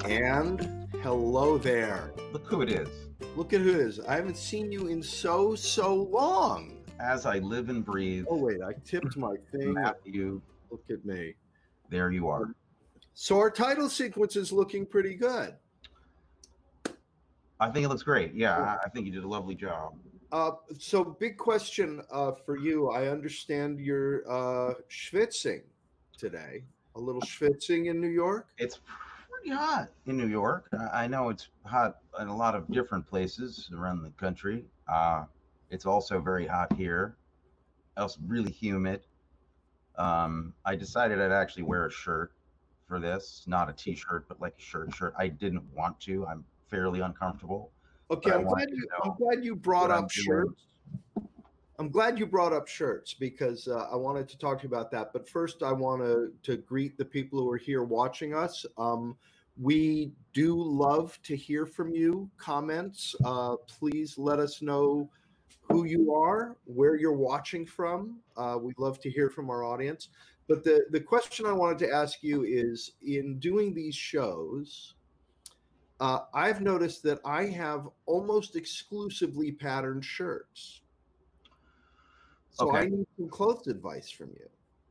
And hello there. Look who it is. Look at who it is. I haven't seen you in so long. As I live and breathe. Oh, wait, I tipped my thing. Matthew. Look at me. There you are. So our title sequence is looking pretty good. I think it looks great. Yeah, I think you did a lovely job. So big question for you. I understand you're schwitzing today. A little schwitzing in New York? It's pretty hot in New York. I know it's hot in a lot of different places around the country. It's also very hot here. It's really humid. I decided I'd actually wear a shirt for this, not a t-shirt, but like a shirt. I didn't want to. I'm fairly uncomfortable. Okay, I'm glad you brought up shirts. I'm glad you brought up shirts because I wanted to talk to you about that. But first, I want to greet the people who are here watching us. We do love to hear from you. Comments. Please let us know who you are, where you're watching from. We'd love to hear from our audience. But the question I wanted to ask you is, in doing these shows, I've noticed that I have almost exclusively patterned shirts. So okay. I need some clothes advice from you.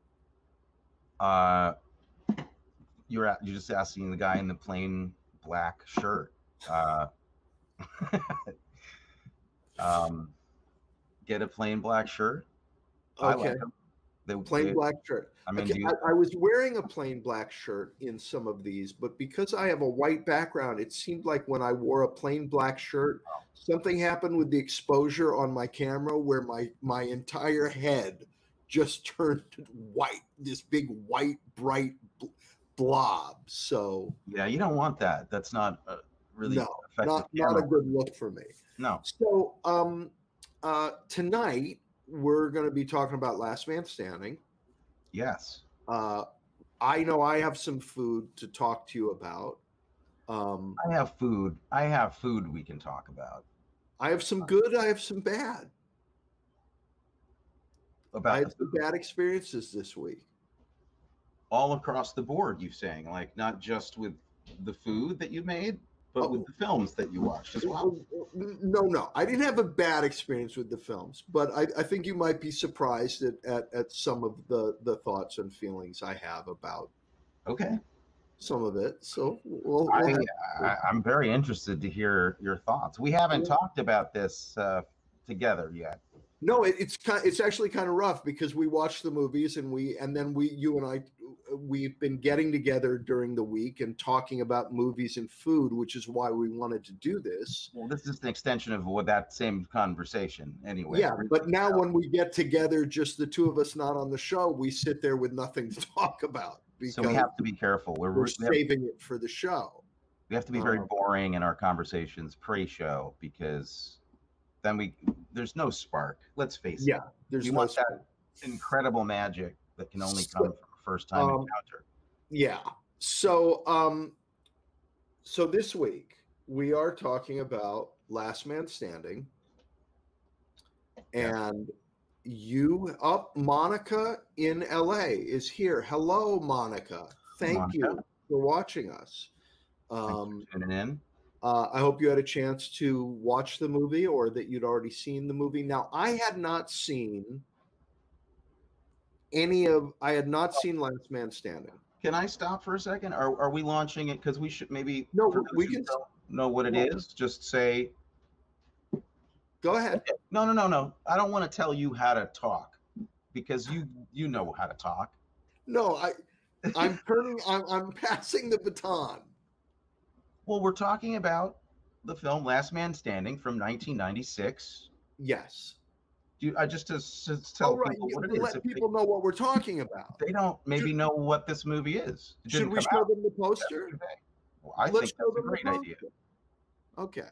You're just asking the guy in the plain black shirt. Get a plain black shirt. Okay. I like them. Plain black shirt. I mean, okay, I was wearing a plain black shirt in some of these, but because I have a white background, it seemed like when I wore a plain black shirt, something happened with the exposure on my camera where my entire head just turned white, this big white, bright blob. So yeah, you don't want that. That's not really not a good look for me. No. So tonight, we're going to be talking about Last Man Standing. Yes. I know I have some food to talk to you about. I have food. I have food we can talk about. I have some good. I have some bad. I had some bad experiences this week. All across the board, you're saying? Like not just with the food that you made? But with the films that you watched as well? No. I didn't have a bad experience with the films, but I think you might be surprised at some of the thoughts and feelings I have about some of it. So I'm very interested to hear your thoughts. We haven't talked about this together yet. No, it's actually kind of rough because we watched the movies and you and I we've been getting together during the week and talking about movies and food, which is why we wanted to do this. Well, this is an extension of that same conversation anyway. Yeah, but now when we get together, just the two of us not on the show, we sit there with nothing to talk about. So we have to be careful. We're saving it for the show. We have to be very boring in our conversations pre-show because then there's no spark. Let's face it. Yeah, there's no spark. That incredible magic that can only come from a first-time encounter. Yeah. So, so this week we are talking about Last Man Standing, and Monica in LA is here. Hello, Monica. Thank you for watching us. Thanks for tuning in. I hope you had a chance to watch the movie or that you'd already seen the movie. Now, I had not seen Last Man Standing. Can I stop for a second? Are we launching it? Because we should maybe we can know what it is. Just say. Go ahead. No. I don't want to tell you how to talk because you know how to talk. No, I'm passing the baton. Well, we're talking about the film Last Man Standing from 1996. Yes. Just to tell people what it is. Let people know what we're talking about. They don't maybe know what this movie is. Should we show them the poster? Well, I think that's a great idea. Okay.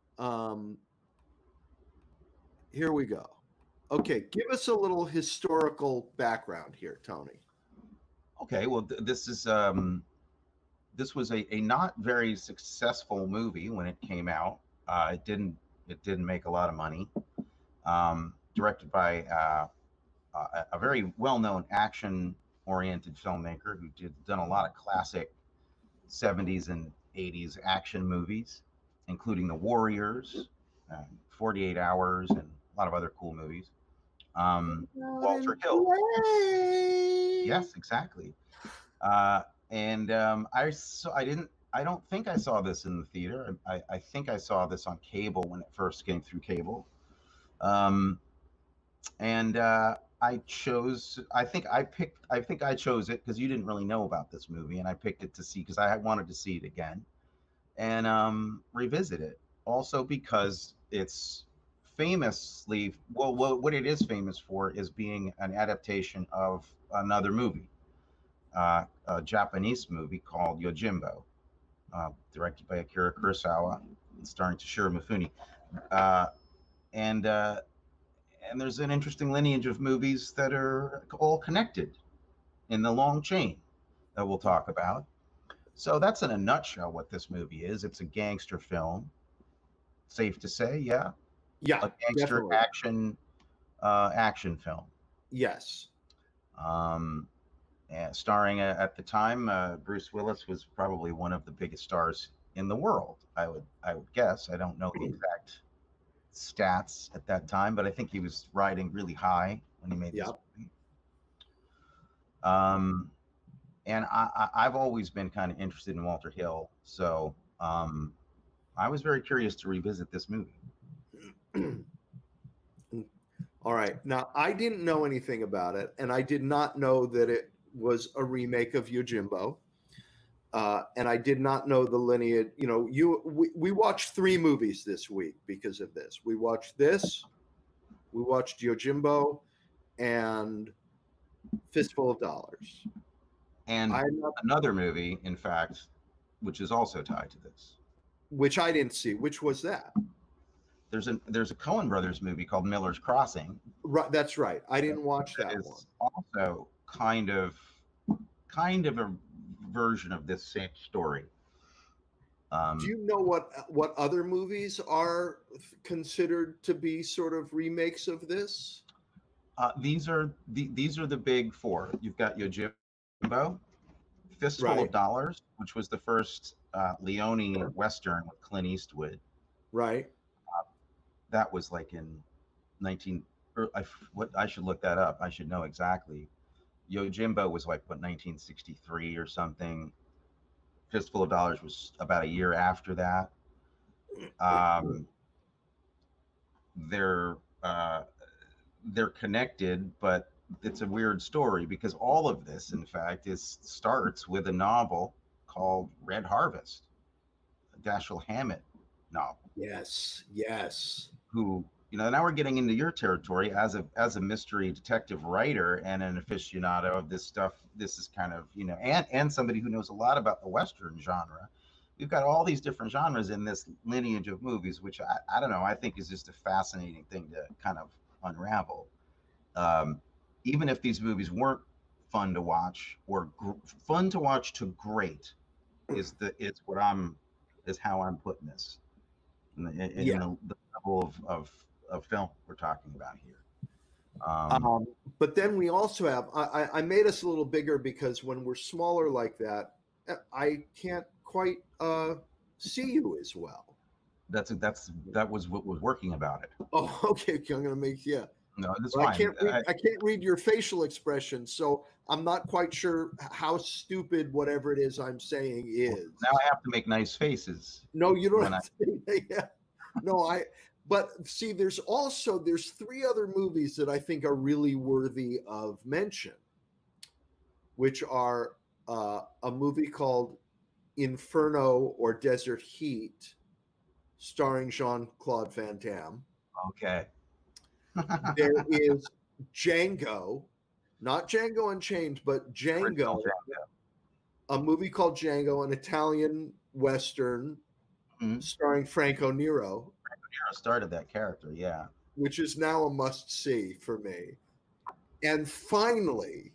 Here we go. Okay, give us a little historical background here, Tony. Okay, well, this was a not very successful movie when it came out. It didn't make a lot of money. Directed by a very well-known action-oriented filmmaker who done a lot of classic 70s and '80s action movies, including The Warriors, 48 Hours, and a lot of other cool movies. Walter Hill. Yes, exactly. I don't think I saw this in the theater. I think I saw this on cable when it first came through cable. I chose it because you didn't really know about this movie, and I picked it to see because I wanted to see it again and revisit it. Also because it's famously, what it is famous for is being an adaptation of another movie, a Japanese movie called Yojimbo, directed by Akira Kurosawa and starring Toshiro Mifune. And there's an interesting lineage of movies that are all connected in the long chain that we'll talk about. So that's in a nutshell what this movie is. It's a gangster film. Safe to say, yeah? Yeah, a gangster action film. Yes. And starring at the time, Bruce Willis was probably one of the biggest stars in the world. I would guess. I don't know the exact stats at that time, but I think he was riding really high when he made this movie. And I've always been kind of interested in Walter Hill, so I was very curious to revisit this movie. All right. Now, I didn't know anything about it, and I did not know that it was a remake of Yojimbo. And I did not know the lineage. You know, we watched 3 movies this week because of this. We watched this, we watched Yojimbo, and Fistful of Dollars. And another movie, in fact, which is also tied to this. Which I didn't see. Which was that? There's a Coen Brothers movie called Miller's Crossing. Right, that's right. I didn't watch that one. Also kind of a version of this same story. Do you know what other movies are considered to be sort of remakes of this? These are the big 4. You've got Yojimbo, Fistful of Dollars, which was the first Leone Western with Clint Eastwood. Right. That was like in I should look that up. I should know exactly. Yojimbo was like 1963 or something. Fistful of Dollars was about a year after that. They're connected, but it's a weird story because all of this, in fact, starts with a novel called Red Harvest, a Dashiell Hammett novel. Yes. Who, now we're getting into your territory as a mystery detective writer and an aficionado of this stuff. This is kind of, and somebody who knows a lot about the Western genre. We've got all these different genres in this lineage of movies, which I don't know, I think is just a fascinating thing to kind of unravel. Even if these movies weren't fun to watch or fun to watch to great, is how I'm putting this in the level of film we're talking about here. But then we also have, I made us a little bigger because when we're smaller like that, I can't quite see you as well. That was what was working about it. Oh, okay. I'm gonna make No, that's fine. I can't read your facial expression, so I'm not quite sure how stupid whatever it is I'm saying is. Now I have to make nice faces. No, you don't have to. No, but see, there's 3 other movies that I think are really worthy of mention, which are a movie called Inferno or Desert Heat, starring Jean-Claude Van Damme. Okay. There is Django, not Django Unchained, but Django, a movie called Django, an Italian Western starring Franco Nero. Franco Nero started that character, yeah. Which is now a must-see for me. And finally,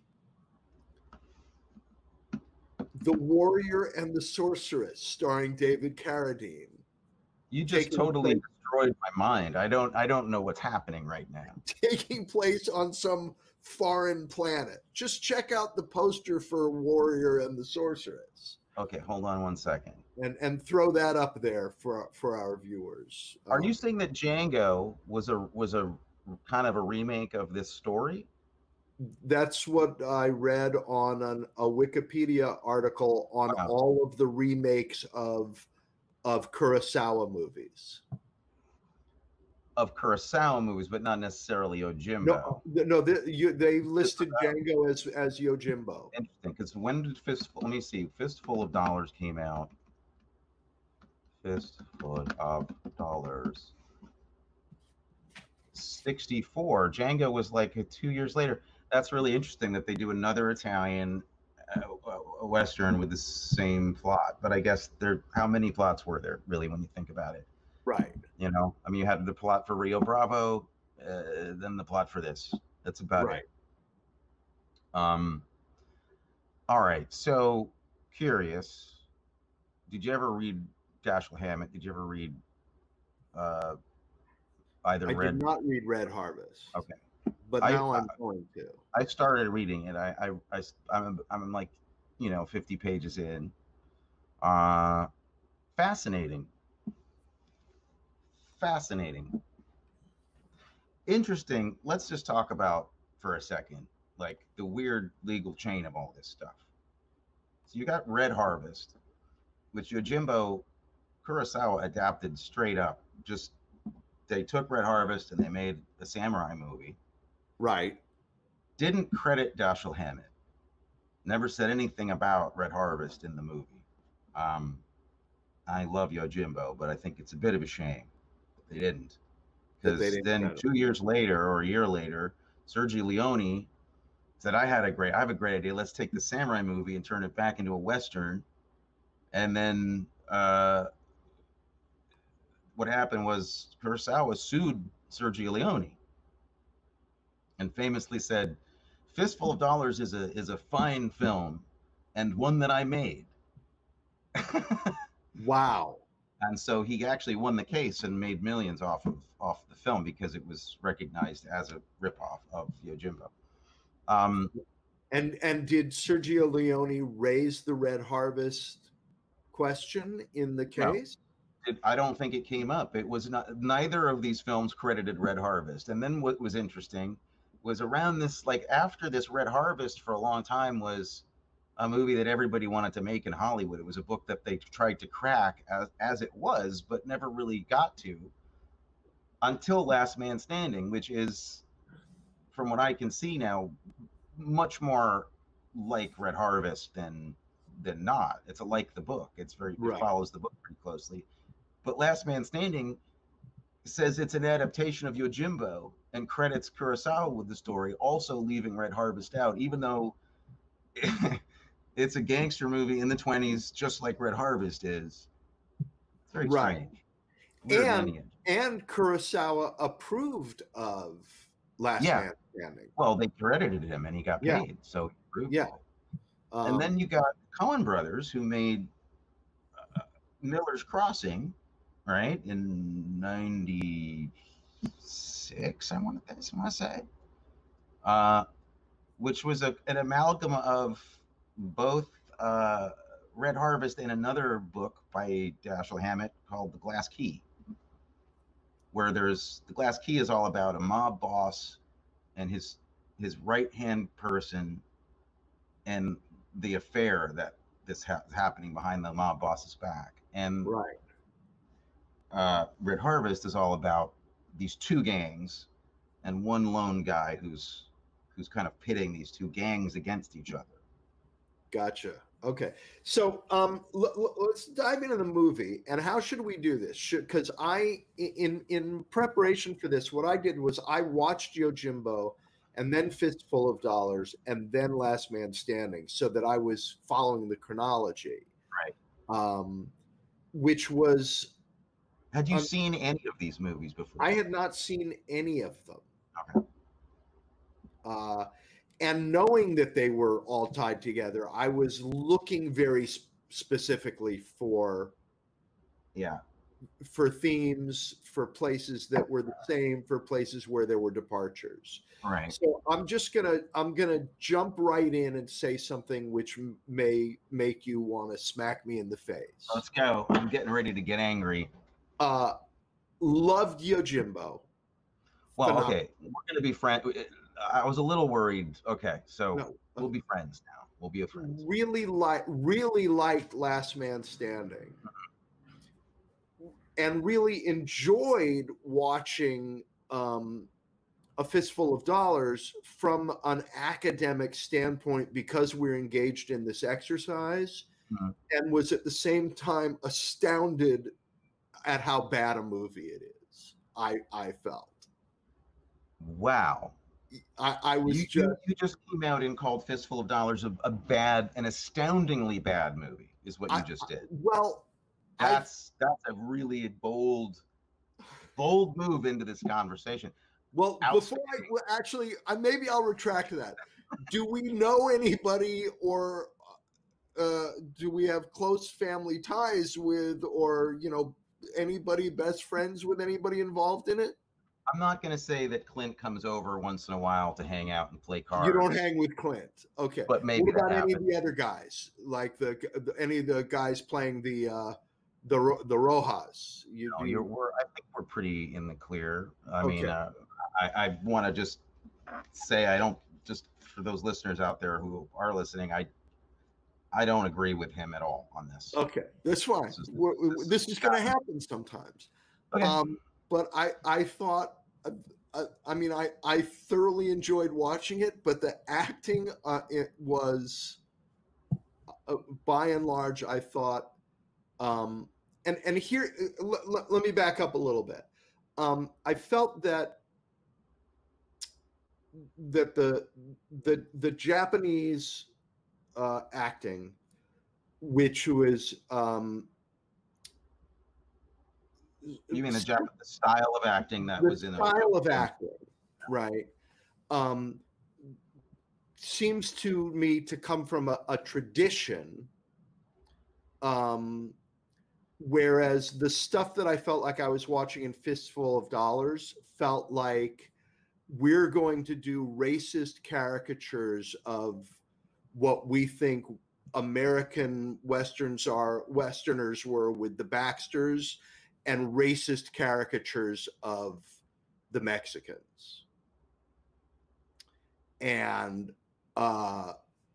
The Warrior and the Sorceress, starring David Carradine. You just totally destroyed my mind. I don't know what's happening right now. Taking place on some foreign planet. Just check out the poster for Warrior and the Sorceress. Okay, hold on one second. And throw that up there for our viewers. Are you saying that Django was a kind of a remake of this story? That's what I read on a Wikipedia article on all of the remakes of Kurosawa movies. Of Kurosawa movies, but not necessarily Yojimbo. No, they listed Django as Yojimbo. Interesting, because when did let me see, Fistful of Dollars came out. Fistful of Dollars. 64. Django was like 2 years later. That's really interesting that they do another Italian Western with the same plot. But I guess how many plots were there really when you think about it? Right. You know, I mean, you had the plot for Rio Bravo, then the plot for this. That's about it. All right. So curious. Did you ever read Dashiell Hammett? Did you ever read either I did not read Red Harvest. Okay. But now I'm going to. I started reading it. I'm like, 50 pages in. Fascinating. Interesting. Let's just talk about for a second, like the weird legal chain of all this stuff. So you got Red Harvest, which Yojimbo Kurosawa adapted straight up. Just they took Red Harvest and they made a samurai movie. Right. Didn't credit Dashiell Hammett. Never said anything about Red Harvest in the movie. I love Yojimbo, but I think it's a bit of a shame that they didn't. Because then 2 years later or a year later, Sergio Leone said, I have a great idea. Let's take the samurai movie and turn it back into a Western. And then what happened was Kurosawa sued Sergio Leone and famously said, Fistful of Dollars is a fine film and one that I made. Wow. And so he actually won the case and made millions off the film because it was recognized as a ripoff of Yojimbo. And did Sergio Leone raise the Red Harvest question in the case? No, I don't think it came up. It was not. Neither of these films credited Red Harvest. And then what was interesting was around this, like after this, Red Harvest for a long time was a movie that everybody wanted to make in Hollywood. It was a book that they tried to crack as it was, but never really got to until Last Man Standing, which is, from what I can see now, much more like Red Harvest than not. It's like the book. It follows the book pretty closely. But Last Man Standing says it's an adaptation of Yojimbo and credits Kurosawa with the story, also leaving Red Harvest out, even though it's a gangster movie in the 1920s, just like Red Harvest is. It's very strange. And Kurosawa approved of Last Man Standing. Well, they credited him and he got paid, so he approved it. And then you got Coen Brothers, who made Miller's Crossing, right, in '96, I want to say, which was an amalgam of both Red Harvest and another book by Dashiell Hammett called The Glass Key, where the Glass Key is all about a mob boss and his right-hand person and the affair that this happening behind the mob boss's back. And Red Harvest is all about these two gangs and one lone guy who's kind of pitting these two gangs against each other. Gotcha. Okay. So let's dive into the movie. And how should we do this? Because in preparation for this, what I did was I watched Yojimbo and then Fistful of Dollars and then Last Man Standing, so that I was following the chronology. Right. Which was... Had you seen any of these movies before? I had not seen any of them. Okay. And knowing that they were all tied together, I was looking very specifically for for themes, for places that were the same, for places where there were departures. Right. So I'm gonna jump right in and say something which may make you want to smack me in the face. Let's go. I'm getting ready to get angry. Loved Yojimbo. Well, phenomenal. Okay, we're gonna be friends. I was a little worried. Okay, so no, we'll be friends now. We'll be friends. Really liked Last Man Standing, and really enjoyed watching A Fistful of Dollars from an academic standpoint because we're engaged in this exercise, and was at the same time astounded at how bad a movie it is. I felt. Wow. I was you just came out and called Fistful of Dollars an astoundingly bad movie, is what you just did. Well, that's a really bold move into this conversation. Well, before maybe I'll retract that. Do we know anybody, or do we have close family ties with, or anybody best friends with anybody involved in it? I'm not going to say that Clint comes over once in a while to hang out and play cards. You don't hang with Clint, okay? But maybe what about any of the other guys, like any of the guys playing the Rojas? I think we're pretty in the clear. I mean, I want to just say just for those listeners out there who are listening, I don't agree with him at all on this. Okay, that's fine. This is going to happen sometimes. Okay. But I thought, I thoroughly enjoyed watching it, but the acting, it was, by and large, I thought, and here, let me back up a little bit. I felt that the Japanese acting, which was you mean the style of acting that was in the style of acting, right? Seems to me to come from a tradition, whereas the stuff that I felt like I was watching in Fistful of Dollars felt like we're going to do racist caricatures of what we think American Westerners were with the Baxters, and racist caricatures of the Mexicans. And I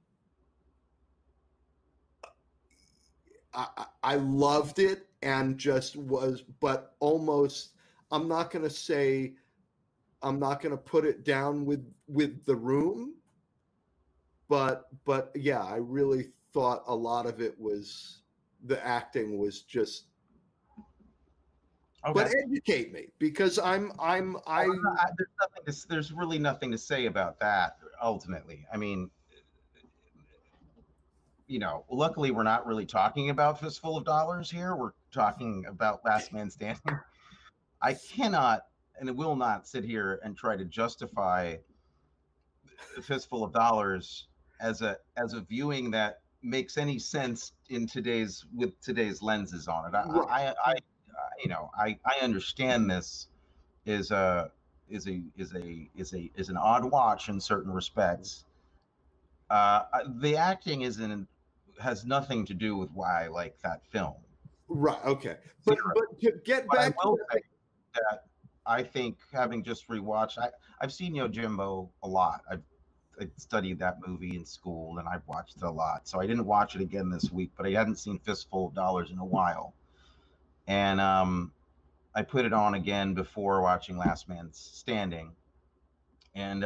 loved it, and just was, but almost, I'm not going to put it down with The Room, but yeah, I really thought a lot of it was, the acting was just. Okay. But educate me, because there's really nothing to say about that ultimately. I mean, luckily we're not really talking about Fistful of Dollars here. We're talking about Last Man Standing. I cannot and will not sit here and try to justify the Fistful of Dollars as a viewing that makes any sense with today's lenses on it. I understand this is an odd watch in certain respects. The acting has nothing to do with why I like that film. Right. Okay. But to get back to that, I think, having just rewatched, I've seen Yojimbo a lot. I studied that movie in school, and I've watched it a lot. So I didn't watch it again this week, but I hadn't seen Fistful of Dollars in a while. And I put it on again before watching Last Man Standing. And,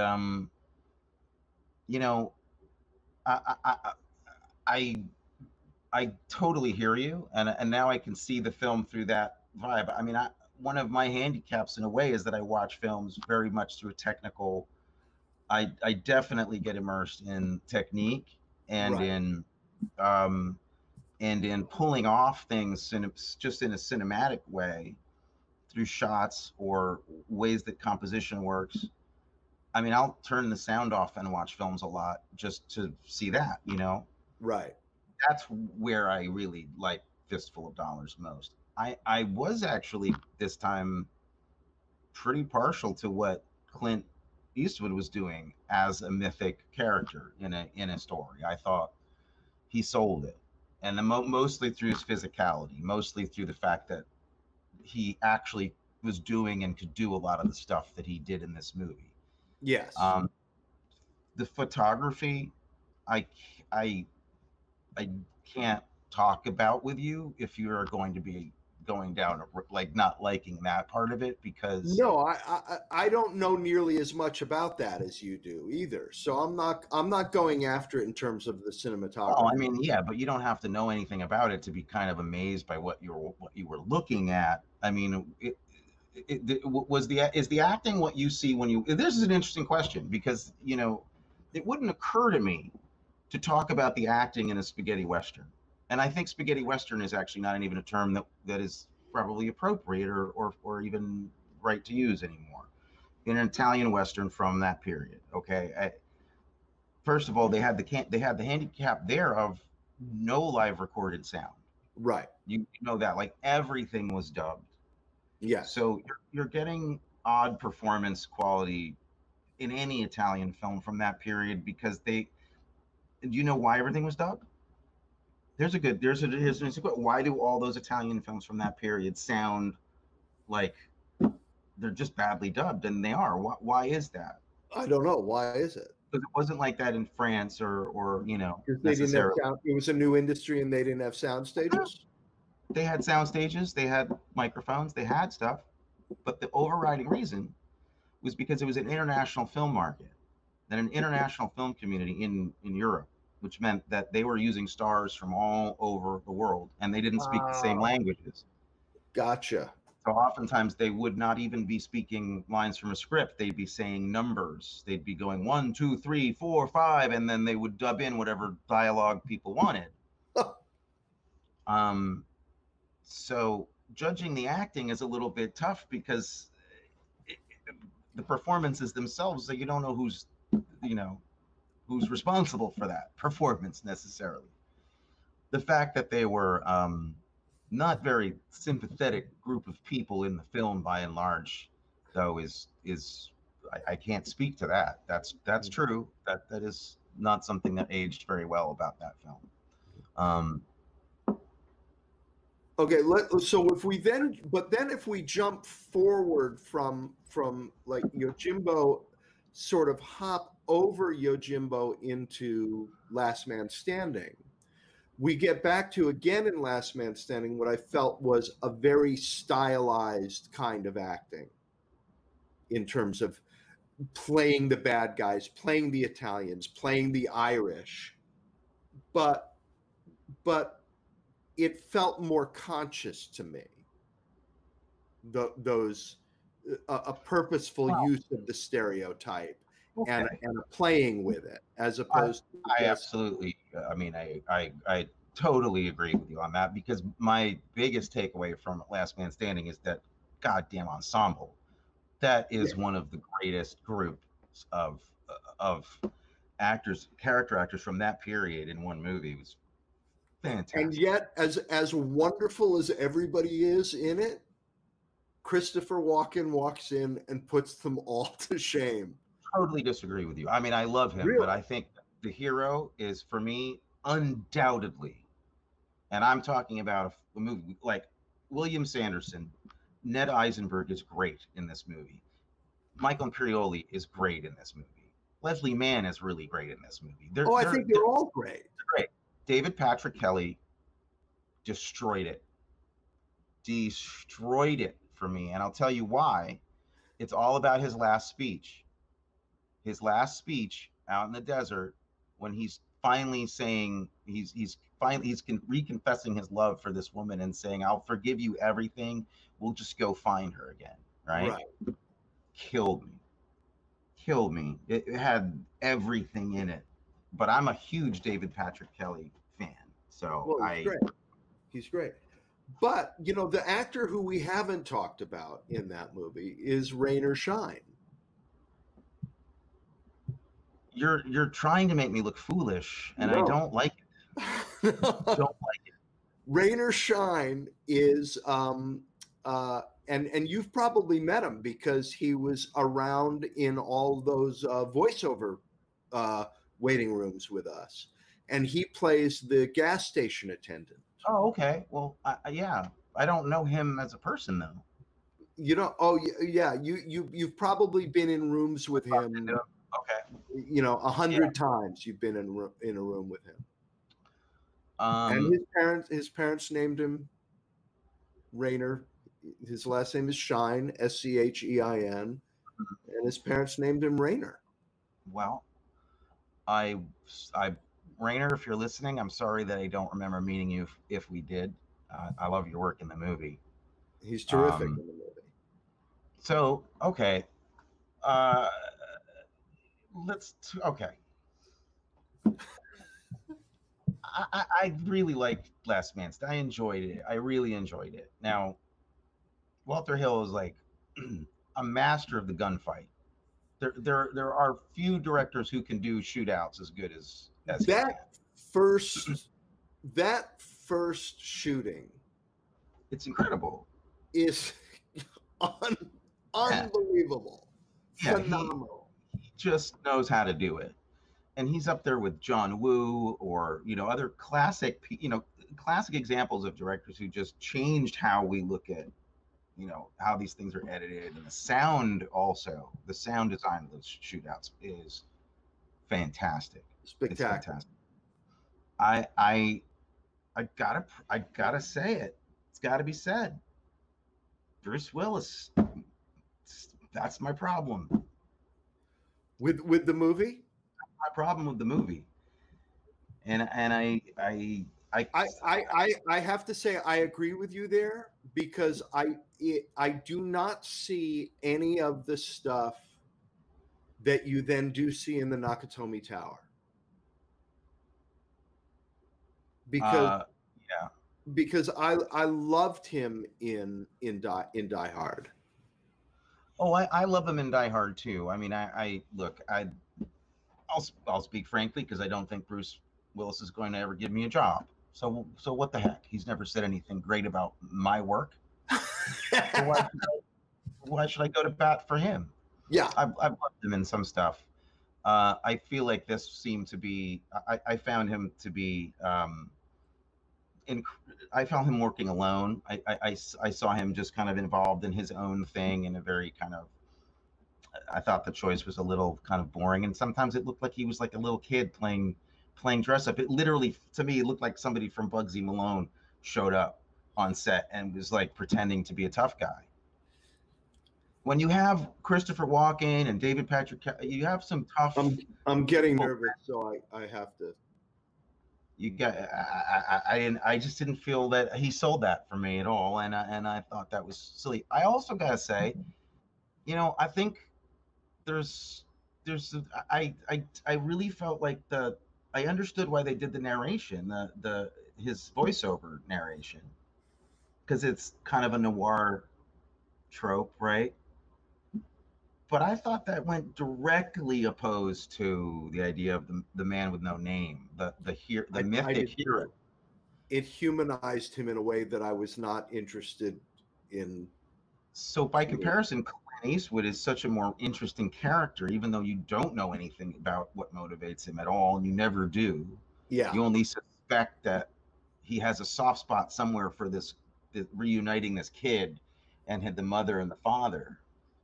I totally hear you. And now I can see the film through that vibe. I mean, one of my handicaps in a way is that I watch films very much through a technical. I definitely get immersed in technique and in pulling off things just in a cinematic way through shots or ways that composition works. I mean, I'll turn the sound off and watch films a lot just to see that, Right. That's where I really like Fistful of Dollars most. I was actually this time pretty partial to what Clint Eastwood was doing as a mythic character in a story. I thought he sold it, and mostly through his physicality, mostly through the fact that he actually was doing and could do a lot of the stuff that he did in this movie. Yes. The photography, I can't talk about with you if you are going to be going down like not liking that part of it, because no, I don't know nearly as much about that as you do either. So I'm not going after it in terms of the cinematography. Oh, I mean, yeah, but you don't have to know anything about it to be kind of amazed by what you were looking at. I mean, is the acting what you see when you? This is an interesting question, because it wouldn't occur to me to talk about the acting in a spaghetti western, and I think spaghetti western is actually not even a term that is probably appropriate or even right to use anymore. In an Italian western from that period, okay. First of all, they had the handicap there of no live recorded sound. Right. You know that, like, everything was dubbed. Yes. So you're getting odd performance quality in any Italian film from that period, because do you know why everything was dubbed? Here's a why do all those Italian films from that period sound like they're just badly dubbed? And they are. Why is that? I don't know. Why is it? Because it wasn't like that in France or they didn't have sound, it was a new industry and they didn't have sound stages. They had sound stages, they had microphones, they had stuff, but the overriding reason was because it was an international film market and an international film community in Europe, which meant that they were using stars from all over the world, and they didn't speak the same languages. Gotcha. So oftentimes they would not even be speaking lines from a script. They'd be saying numbers. They'd be going 1, 2, 3, 4, 5, and then they would dub in whatever dialogue people wanted. So judging the acting is a little bit tough, because the performances themselves, so you don't know who's responsible for that performance necessarily. The fact that they were not very sympathetic group of people in the film by and large, though, is I can't speak to that. That's true. That is not something that aged very well about that film. Okay, so if we jump forward from like Yojimbo, sort of hop over Yojimbo into Last Man Standing, we get back to, again, in Last Man Standing, what I felt was a very stylized kind of acting in terms of playing the bad guys, playing the Italians, playing the Irish, but it felt more conscious to me. Those a purposeful use of the stereotype, okay, and playing with it, as opposed to I absolutely, I mean, I totally agree with you on that, because my biggest takeaway from Last Man Standing is that goddamn ensemble. That is one of the greatest groups of actors, character actors from that period in one movie. It was fantastic. And yet, as wonderful as everybody is in it, Christopher Walken walks in and puts them all to shame. Totally disagree with you. I mean, I love him, really? But I think the hero is, for me, undoubtedly, and I'm talking about a movie like William Sanderson. Ned Eisenberg is great in this movie. Michael Imperioli is great in this movie. Leslie Mann is really great in this movie. I think they're all great. They're great. David Patrick Kelly destroyed it for me, and I'll tell you why. It's all about his last speech. His last speech out in the desert, when he's finally saying he's reconfessing his love for this woman and saying, "I'll forgive you everything. We'll just go find her again." Right? Killed me. It had everything in it. But I'm a huge David Patrick Kelly fan, so he's great. But the actor who we haven't talked about in that movie is Rainer Schein. You're trying to make me look foolish, and no. I don't like it. Don't like it. Rainer Shine is and you've probably met him because he was around in all those voiceover waiting rooms with us, and he plays the gas station attendant. Oh, okay. Well, yeah, I don't know him as a person though. You know? Oh, yeah. You've probably been in rooms with him. Okay. You know, 100 times you've been in a room with him. And his parents named him Rainer. His last name is Shine, Schein, and his parents named him Rainer. Well, Rainer, if you're listening, I'm sorry that I don't remember meeting you. If we did, I love your work in the movie. He's terrific in the movie. So, okay, okay. I really liked Last Man Standing. I enjoyed it. I really enjoyed it. Now, Walter Hill is like a master of the gunfight. There are few directors who can do shootouts as good as that first shooting. It's incredible. Is unbelievable, phenomenal. He just knows how to do it, and he's up there with John Woo or other classic examples of directors who just changed how we look at how these things are edited, and the sound also. The sound design of those shootouts is fantastic. Spectacular. It's fantastic. I gotta say it. It's got to be said. Bruce Willis. That's my problem. With the movie? My problem with the movie. And I have to say I agree with you there, because I do not see any of the stuff that you then do see in the Nakatomi Tower. Because I loved him in Die Hard. Oh, I love him in Die Hard too. I mean, I'll speak frankly, because I don't think Bruce Willis is going to ever give me a job. So what the heck? He's never said anything great about my work. So why should I go to bat for him? Yeah, I've loved him in some stuff. I feel like this seemed to be. I found him to be. I found him working alone. I saw him just kind of involved in his own thing in a very kind of. I thought the choice was a little kind of boring, and sometimes it looked like he was like a little kid playing dress up. It literally, to me, it looked like somebody from Bugsy Malone showed up on set and was like pretending to be a tough guy. When you have Christopher Walken and David Patrick, you have some tough. I'm getting nervous, so I have to. You got. I just didn't feel that he sold that for me at all, and I thought that was silly. I also gotta say, I think I really felt like I understood why they did the narration, his voiceover narration, because it's kind of a noir trope, right? But I thought that went directly opposed to the idea of the man with no name, the mythic hero. It humanized him in a way that I was not interested in. So by comparison, Clint Eastwood is such a more interesting character, even though you don't know anything about what motivates him at all, and you never do. Yeah. You only suspect that he has a soft spot somewhere for reuniting this kid and had the mother and the father,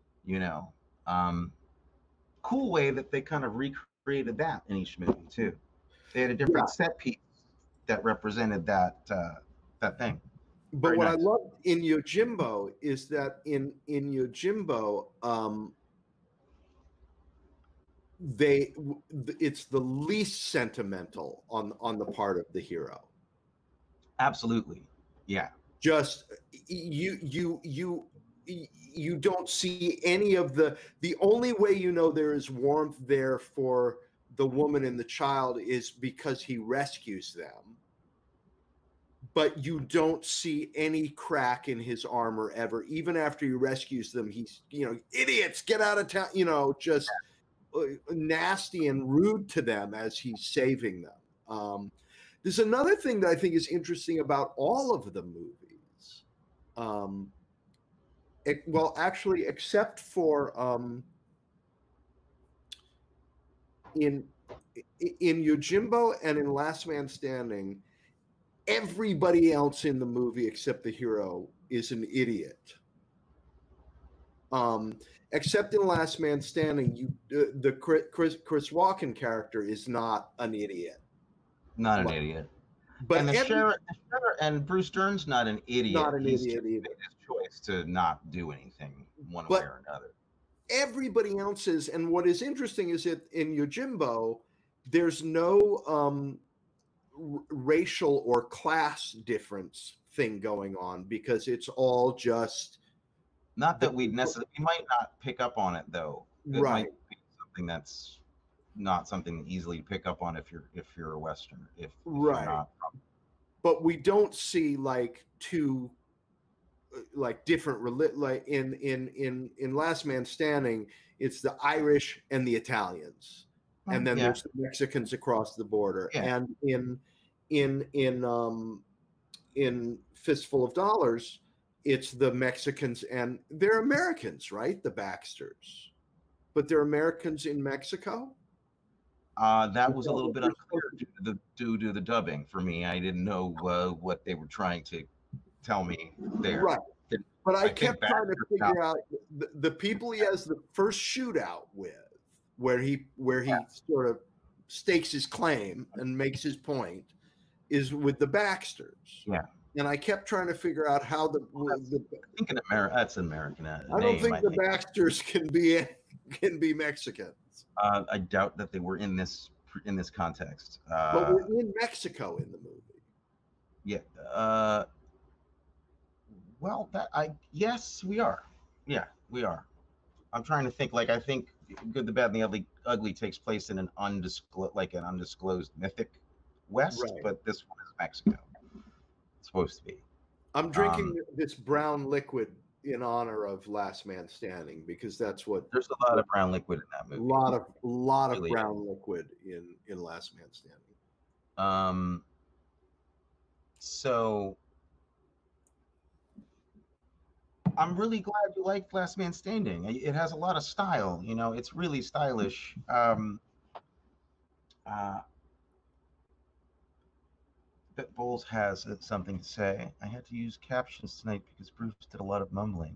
cool way that they kind of recreated that in each movie too. They had a different set piece that represented that thing. But very what nice. I loved in Yojimbo is that in Yojimbo, it's the least sentimental on the part of the hero. Absolutely, yeah. Just you don't see any of the only way there is warmth there for the woman and the child is because he rescues them. But you don't see any crack in his armor ever. Even after he rescues them, he's, idiots, get out of town, just nasty and rude to them as he's saving them. There's another thing that I think is interesting about all of the movies. Well, actually, except for in Yojimbo and in Last Man Standing, everybody else in the movie except the hero is an idiot. Except in Last Man Standing, the Chris Walken character is not an idiot. Not an idiot. But and the sheriff and Bruce Dern's not an idiot. Not an He's idiot either. Made his choice to not do anything one way or another. Everybody else is, and what is interesting is that in Yojimbo, there's no racial or class difference thing going on because it's all just. Not that we necessarily, we might not pick up on it though. It right. Might be something that's not something easily to pick up on if you're a Westerner. If right. You're not. But we don't see like two like different like in Last Man Standing, it's the Irish and the Italians, and then there's the Mexicans across the border. And in Fistful of Dollars, it's the Mexicans, and they're Americans, right? The Baxters, but they're Americans in Mexico. That was a little bit unclear due to the dubbing for me. I didn't know what they were trying to tell me there. Right. But I kept trying to figure out the people he has the first shootout with, where he sort of stakes his claim and makes his point, is with the Baxters. Yeah. And I kept trying to figure out how the I think that's an American name. I don't think the Baxters can be Mexicans. I doubt that they were in this context. But we're in Mexico in the movie. Yeah. Well, yes, we are. Yeah, we are. I'm trying to think. Like, I think Good, the Bad, and the Ugly takes place in an undisclosed mythic West, right. But this one is Mexico. It's supposed to be. I'm drinking this brown liquid in honor of Last Man Standing because that's what. There's a lot of brown liquid in that movie. A lot of brown liquid in Last Man Standing. So I'm really glad you liked Last Man Standing. It has a lot of style. You know, it's really stylish. Bet Bowles has something to say. I had to use captions tonight because Bruce did a lot of mumbling.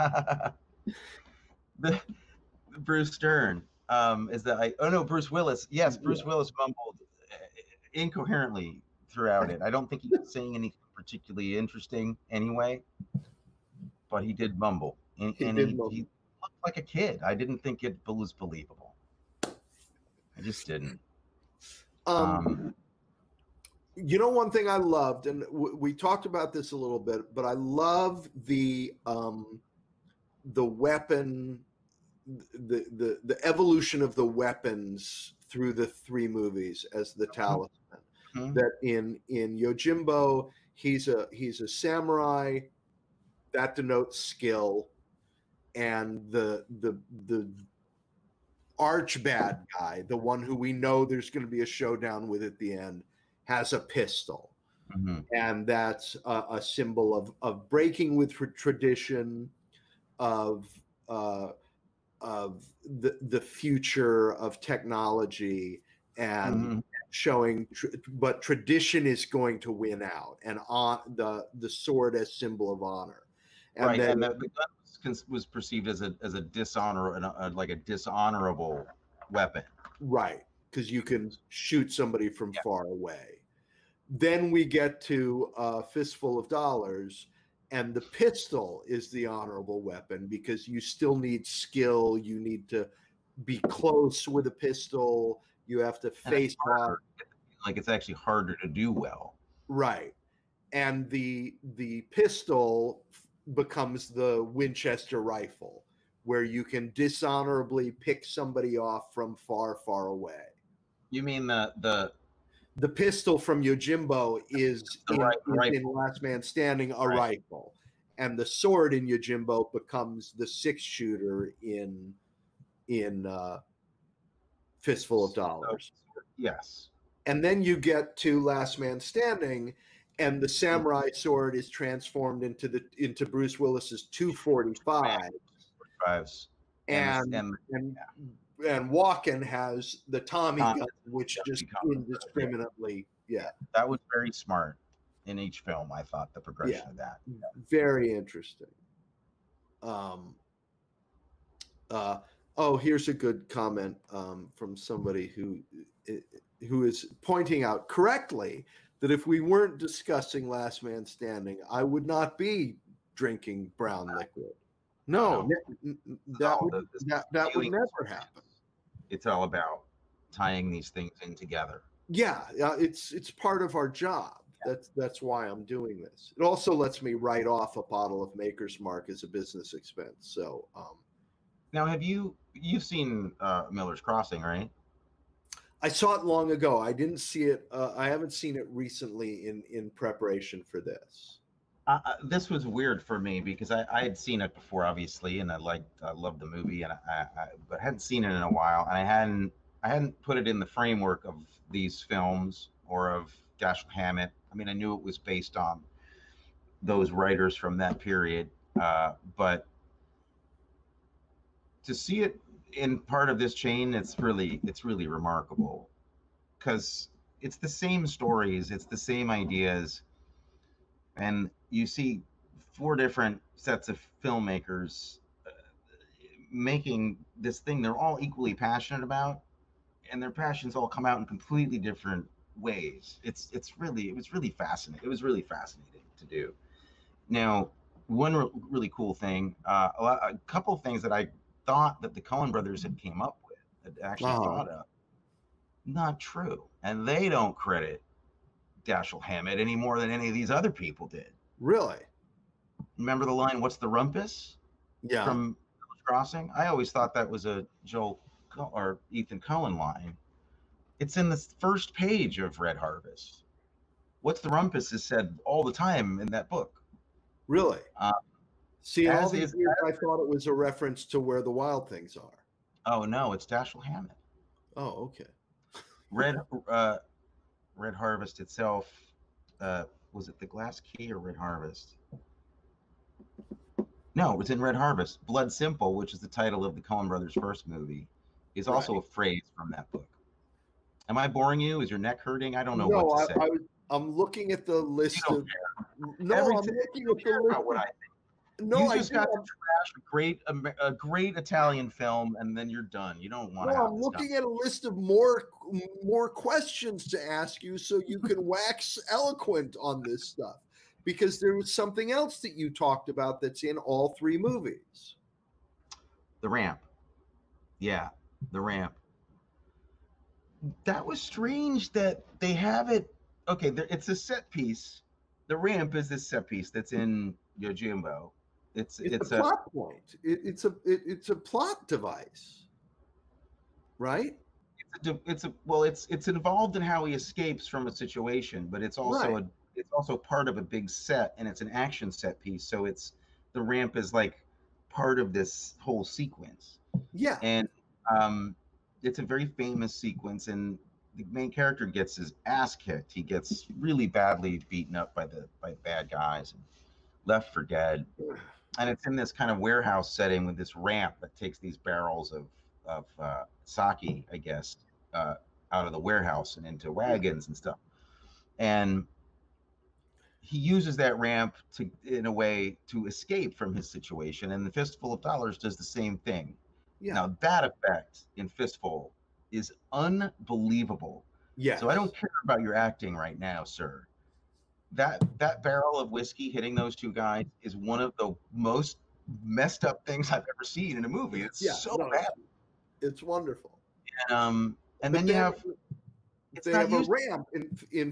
Bruce Dern is that Bruce Willis. Yes, Bruce Willis mumbled incoherently throughout it. I don't think he was saying anything particularly interesting anyway, but he did mumble. And he looked like a kid. I didn't think it was believable. I just didn't. You know, one thing I loved, and we talked about this a little bit, but I love the weapon, the evolution of the weapons through the three movies as the talisman. Mm-hmm. That in Yojimbo, he's a samurai, that denotes skill, and the arch bad guy, the one who we know there's going to be a showdown with at the end, has a pistol. Mm-hmm. And that's a symbol of breaking with tradition, of the future of technology, and mm-hmm. showing but tradition is going to win out, and on the sword as symbol of honor. And right, then, and the gun was perceived as a dishonorable weapon. Right, because you can shoot somebody from far away. Then we get to Fistful of Dollars, and the pistol is the honorable weapon because you still need skill. You need to be close with a pistol. You have to face off. Like, it's actually harder to do well. Right, and the pistol becomes the Winchester rifle, where you can dishonorably pick somebody off from far, far away. You mean the pistol from Yojimbo is in Last Man Standing a rifle, and the sword in Yojimbo becomes the 6-shooter in Fistful of Dollars. Yes. And then you get to Last Man Standing, and the samurai sword is transformed into Bruce Willis's 245. And Walken has the Tommy gun, which just indiscriminately, That was very smart in each film. I thought the progression of that. Very interesting. Here's a good comment from somebody who is pointing out correctly that if we weren't discussing Last Man Standing, I would not be drinking brown liquid. No, that would never happen. It's all about tying these things in together. Yeah, it's part of our job. That's why I'm doing this. It also lets me write off a bottle of Maker's Mark as a business expense. So now, you've seen Miller's Crossing, right? I saw it long ago. I didn't see it. I haven't seen it recently in preparation for this. This was weird for me because I had seen it before, obviously, and I loved the movie, and but hadn't seen it in a while, and I hadn't put it in the framework of these films or of Dashiell Hammett. I mean, I knew it was based on those writers from that period, but to see it in part of this chain, it's really remarkable because it's the same stories, it's the same ideas, and you see 4 different sets of filmmakers making this thing they're all equally passionate about, and their passions all come out in completely different ways. It was really fascinating. It was really fascinating to do. Now, one really cool thing, a couple of things that I thought that the Coen brothers had came up with, had actually thought of, not true, and they don't credit Dashiell Hammett any more than any of these other people did. Really? Remember the line, "What's the rumpus?" Yeah. From Crossing. I always thought that was a Joel or Ethan Coen line. It's in the first page of Red Harvest. "What's the rumpus" is said all the time in that book. Really? See, all these years I thought it was a reference to Where the Wild Things Are. Oh no, it's Dashiell Hammett. Oh, okay. Red Harvest itself, was it The Glass Key or Red Harvest? No, it's in Red Harvest. Blood Simple, which is the title of the Coen brothers' first movie, is also a phrase from that book. Am I boring you? Is your neck hurting? I don't know what to say. I'm looking at the list of. No, I'm looking at the list of what I think. No, you just got to trash a great Italian film, and then you're done. You don't want to. No, I'm looking at a list of more questions to ask you, so you can wax eloquent on this stuff. Because there was something else that you talked about that's in all 3 movies. The ramp. Yeah, the ramp. That was strange that they have it. Okay, it's a set piece. The ramp is this set piece that's in Yojimbo. It's a plot point. It's a plot device, right? It's involved in how he escapes from a situation, but it's also it's also part of a big set, and it's an action set piece. So the ramp is like part of this whole sequence. Yeah. And it's a very famous sequence, and the main character gets his ass kicked. He gets really badly beaten up by bad guys and left for dead. And it's in this kind of warehouse setting with this ramp that takes these barrels of sake, I guess, out of the warehouse and into wagons and stuff. And he uses that ramp in a way to escape from his situation. And the Fistful of Dollars does the same thing. Yeah. Now that effect in Fistful is unbelievable. Yeah. So I don't care about your acting right now, sir. That barrel of whiskey hitting those 2 guys is one of the most messed up things I've ever seen in a movie. It's bad. It's wonderful. And then you have they have a ramp in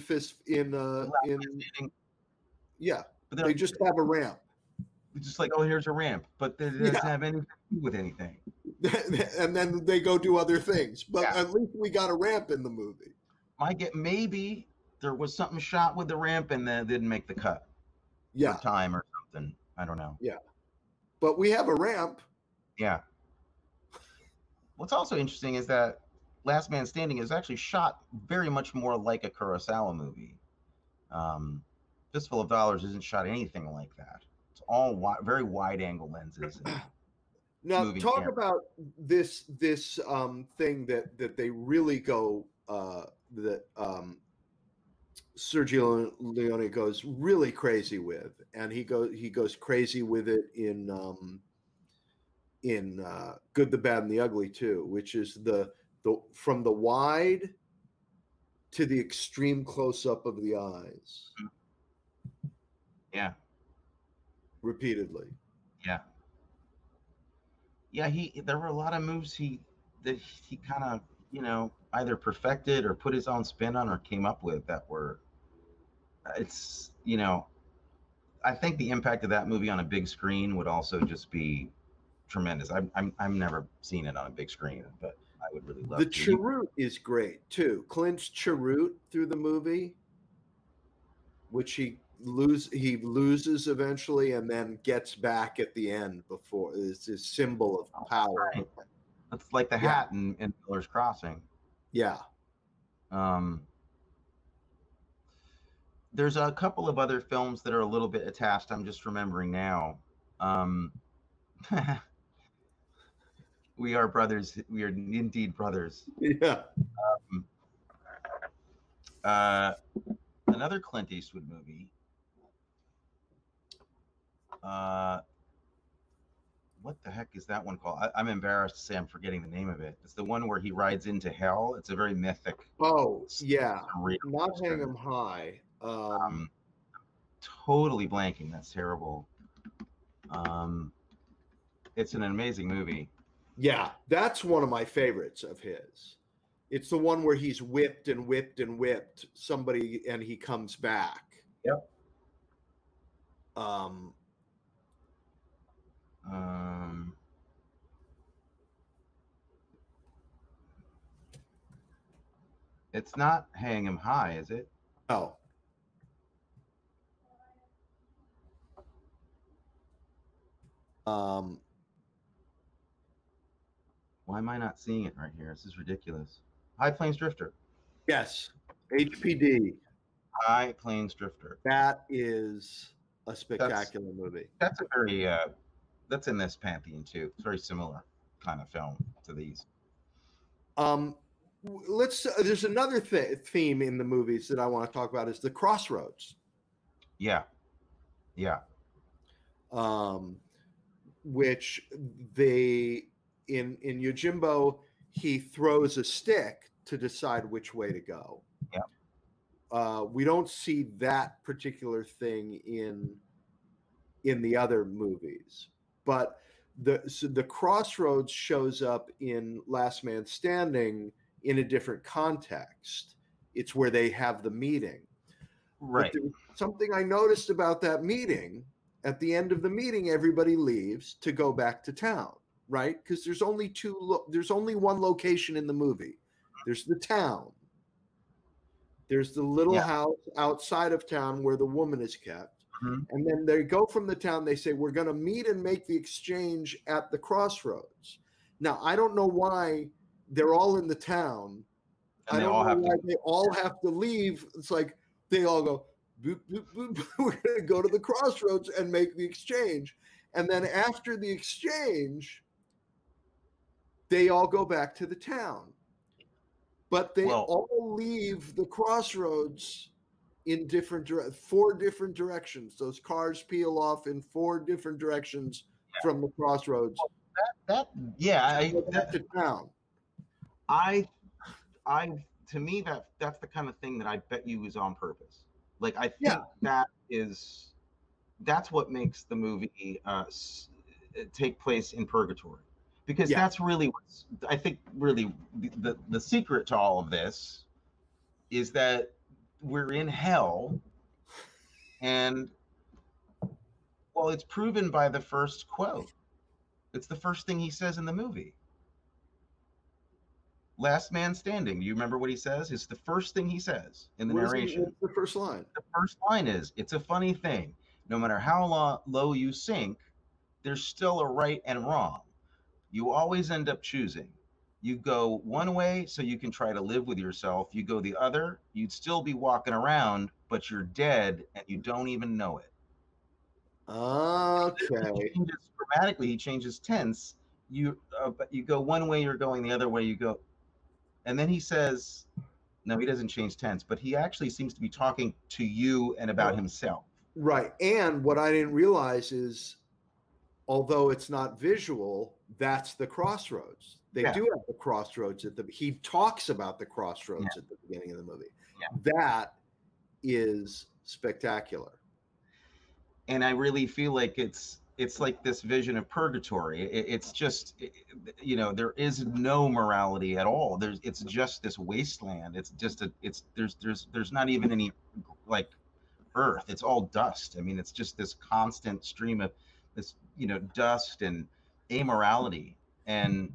yeah. But they just have a ramp. It's just like, oh, here's a ramp, but it doesn't have anything to do with anything. And then they go do other things. But at least we got a ramp in the movie. Maybe there was something shot with the ramp and then didn't make the cut. Yeah. For time or something. I don't know. Yeah. But we have a ramp. Yeah. What's also interesting is that Last Man Standing is actually shot very much more like a Kurosawa movie. Fistful of Dollars isn't shot anything like that. It's all very wide angle lenses. Now, talk about this thing that they really go that Sergio Leone goes really crazy with, and he goes crazy with it in Good, the Bad, and the Ugly too, which is the from the wide to the extreme close up of the eyes. Yeah. Repeatedly. Yeah. Yeah, there were a lot of moves that he kind of, you know, either perfected or put his own spin on or came up with that were, it's, you know, I think the impact of that movie on a big screen would also just be tremendous. I've never seen it on a big screen, but I would really love the to. Cheroot is great too. Clint's Cheroot through the movie, which he loses eventually and then gets back at the end before it's his symbol of power. Right. It's like the hat in Miller's Crossing. Yeah. There's a couple of other films that are a little bit attached. I'm just remembering now. We are brothers. We are indeed brothers. Yeah. Another Clint Eastwood movie. What the heck is that one called? I'm embarrassed to say I'm forgetting the name of it. It's the one where he rides into hell. It's a very mythic. Oh, yeah. Not Hang 'Em High. Totally blanking. That's terrible. It's an amazing movie. Yeah, that's one of my favorites of his. It's the one where he's whipped and whipped and whipped somebody and he comes back. Yep. It's not Hang 'Em High, is it? Oh. Why am I not seeing it right here? This is ridiculous. High Plains Drifter. Yes. HPD. High Plains Drifter. That is a spectacular movie. That's a very that's in this pantheon too. It's very similar kind of film to these. There's another theme in the movies that I want to talk about is the crossroads. Yeah. Which they in Yojimbo, he throws a stick to decide which way to go. Yeah. We don't see that particular thing in the other movies, but the crossroads shows up in Last Man Standing in a different context. It's where they have the meeting. Right. But there was something I noticed about that meeting. At the end of the meeting, everybody leaves to go back to town, right? Because there's only one location in the movie. There's the town. There's the little house outside of town where the woman is kept. Mm-hmm. And then they go from the town, they say, we're going to meet and make the exchange at the crossroads. Now, I don't know why they're all in the town. And I don't know why they all have to leave. It's like they all go, boop, boop, boop. We're going to go to the crossroads and make the exchange. And then after the exchange, they all go back to the town. But they all leave the crossroads in four different directions. Those cars peel off in four different directions from the crossroads. To town. To me, that's the kind of thing that I bet you is on purpose. Like, I think that's what makes the movie take place in purgatory, because that's really what's, I think, really the secret to all of this is that we're in hell, and well, it's proven by the first quote. It's the first thing he says in the movie. Last Man Standing. Do you remember what he says? It's the first thing he says in the narration. What's the first line? The first line is, it's a funny thing. No matter how low you sink, there's still a right and wrong. You always end up choosing. You go one way so you can try to live with yourself. You go the other, you'd still be walking around, but you're dead and you don't even know it. Okay. He changes grammatically, he changes tense. You go one way, you're going the other way, you go. And then he says, no, he doesn't change tense, but he actually seems to be talking to you and about himself. Right. And what I didn't realize is, although it's not visual, that's the crossroads. They do have the crossroads he talks about the crossroads at the beginning of the movie. That is spectacular. And I really feel like it's like this vision of purgatory. It's just, you know, there is no morality at all. It's just this wasteland. It's just there's not even any like earth. It's all dust. I mean, it's just this constant stream of this, you know, dust and amorality. And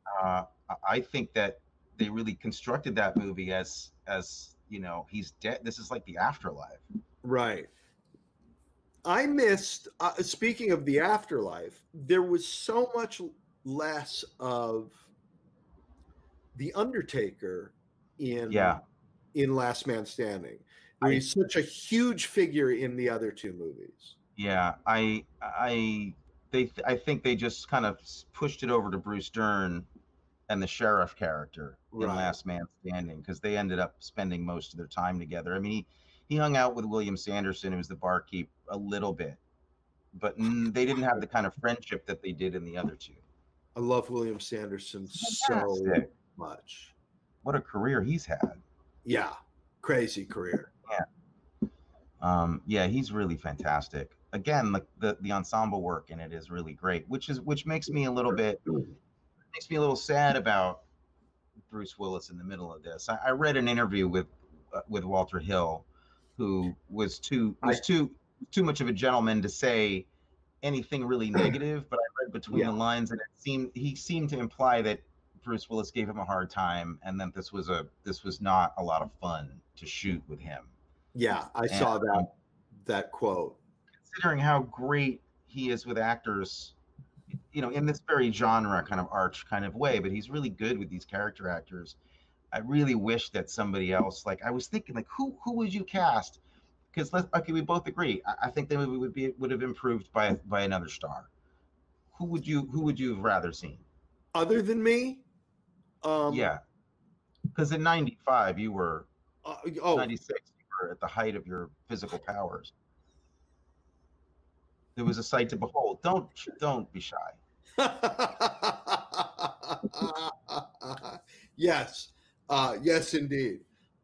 I think that they really constructed that movie as you know, he's dead. This is like the afterlife. Right. I missed, speaking of the afterlife, there was so much less of the Undertaker in Last Man Standing. He's such a huge figure in the other two movies. Yeah, I think they just kind of pushed it over to Bruce Dern and the sheriff character in Last Man Standing, because they ended up spending most of their time together. I mean, he hung out with William Sanderson, who was the barkeep, a little bit, but they didn't have the kind of friendship that they did in the other two. I love William Sanderson so much. What a career he's had. Yeah, crazy career. Yeah. Yeah, he's really fantastic. Again, like the ensemble work in it is really great, which makes me a little sad about Bruce Willis in the middle of this. I read an interview with Walter Hill, who was too much of a gentleman to say anything really negative, but I read between the lines, and he seemed to imply that Bruce Willis gave him a hard time, and that this was not a lot of fun to shoot with him. Yeah, I saw that quote. Considering how great he is with actors, you know, in this very genre kind of arch kind of way, but he's really good with these character actors. I really wish that somebody else, like I was thinking, like who would you cast? Because we both agree. I think the movie would have improved by another star. Who would you have rather seen? Other than me? Yeah, because in '95 you were 96. You were at the height of your physical powers. It was a sight to behold. Don't be shy. Yes, yes, indeed.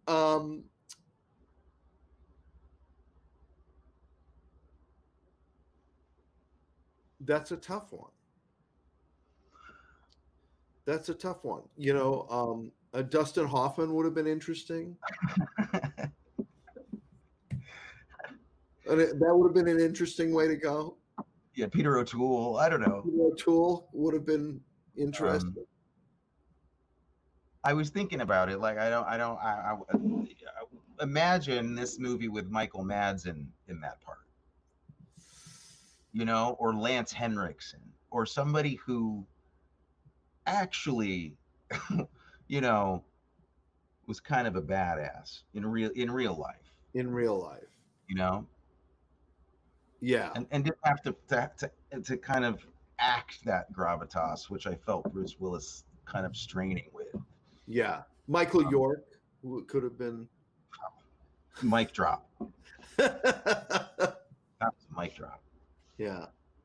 That's a tough one. That's a tough one. You know, Dustin Hoffman would have been interesting. And that would have been an interesting way to go. Yeah, Peter O'Toole. I don't know. Peter O'Toole would have been interesting. I was thinking about it. Like, I imagine this movie with Michael Madsen in that part. You know, or Lance Henriksen, or somebody who actually, you know, was kind of a badass in real life. In real life, you know. Yeah, and didn't have to kind of act that gravitas, which I felt Bruce Willis kind of straining with. Yeah, Michael York could have been. Mic drop. That was a mic drop. Yeah.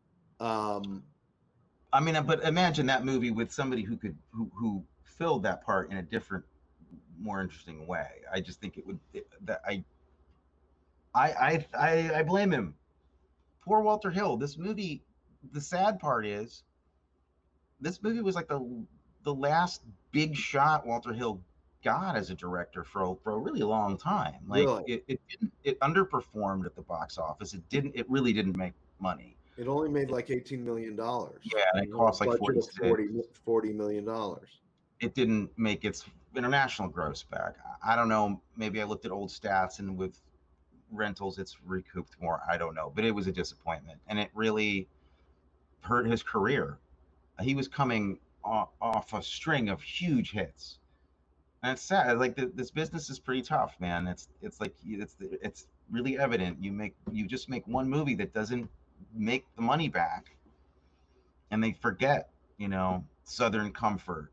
I mean, but imagine that movie with somebody who filled that part in a different, more interesting way. I just think it would. I blame him. Poor Walter Hill. This movie. The sad part is, this movie was like the last big shot Walter Hill got as a director for a really long time. Like really? it underperformed at the box office. It really didn't make money. It only made like $18 million. Yeah, and it cost like $40 million. It didn't make its international gross back. I don't know. Maybe I looked at old stats, and with rentals, it's recouped more. I don't know, but it was a disappointment, and it really hurt his career. He was coming off a string of huge hits. And it's sad. Like this business is pretty tough, man. It's like it's really evident. You just make one movie that doesn't make the money back, and they forget, Southern Comfort,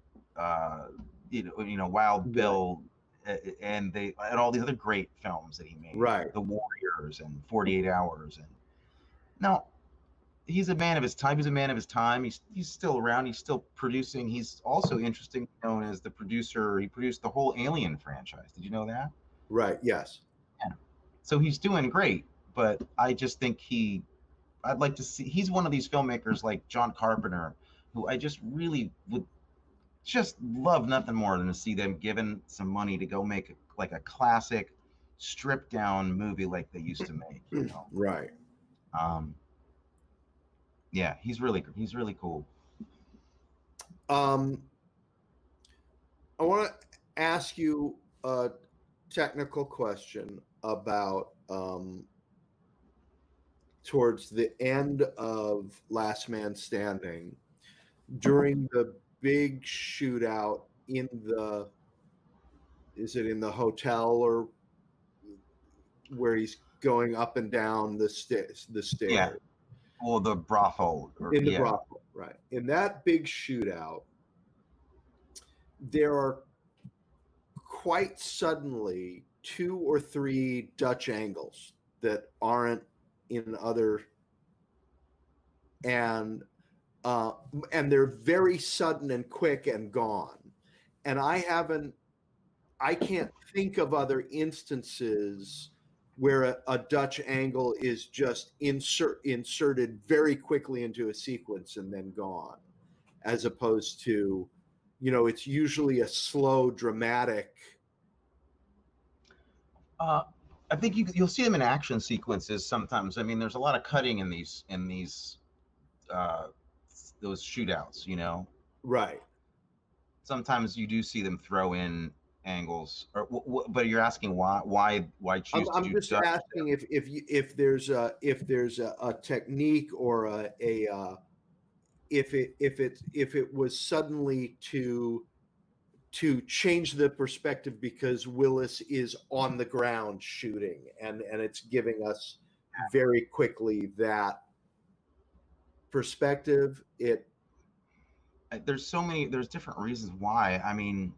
Wild Bill, and all the other great films that he made, right? The Warriors and 48 Hours, and no, he's a man of his time. He's a man of his time. He's still around. He's still producing. He's also interesting, known as the producer. He produced the whole Alien franchise. Did you know that? Right. Yes. Yeah. So he's doing great, but I just think I'd like to see. He's one of these filmmakers like John Carpenter, who I just really would just love nothing more than to see them given some money to go make like a classic, stripped down movie like they used to make. Right. Yeah, he's really cool. I want to ask you a technical question about towards the end of Last Man Standing, during the big shootout is it in the hotel or where he's going up and down the stairs? Yeah. Or the brothel. Brothel, right. In that big shootout, there are quite suddenly 2 or 3 Dutch angles that aren't in other, and they're very sudden and quick and gone. And I can't think of other instances where a Dutch angle is just inserted very quickly into a sequence and then gone, as opposed to, it's usually a slow, dramatic. I think you'll see them in action sequences sometimes. I mean, there's a lot of cutting in these those shootouts, Right. Sometimes you do see them throw in angles, but you're asking why choose I'm just asking if there's a technique or if it was suddenly to change the perspective because Willis is on the ground shooting and it's giving us very quickly that perspective. There's different reasons why. I mean,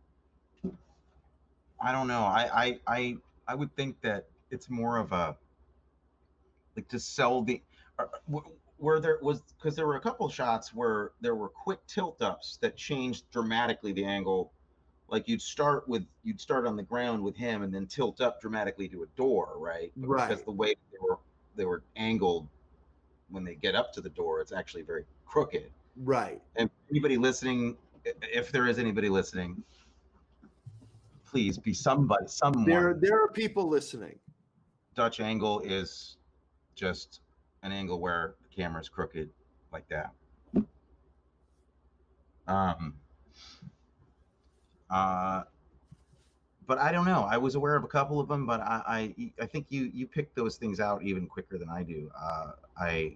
I don't know. I would think that it's more of a like to sell the where there was, because there were a couple of shots where there were quick tilt ups that changed dramatically the angle. Like you'd start on the ground with him and then tilt up dramatically to a door, right? But right. Because the way they were angled when they get up to the door, it's actually very crooked. Right. And anybody listening, if there is anybody listening, please be someone. There are people listening. Dutch angle is just an angle where the camera is crooked like that. But I don't know. I was aware of a couple of them, but I think you pick those things out even quicker than I do. I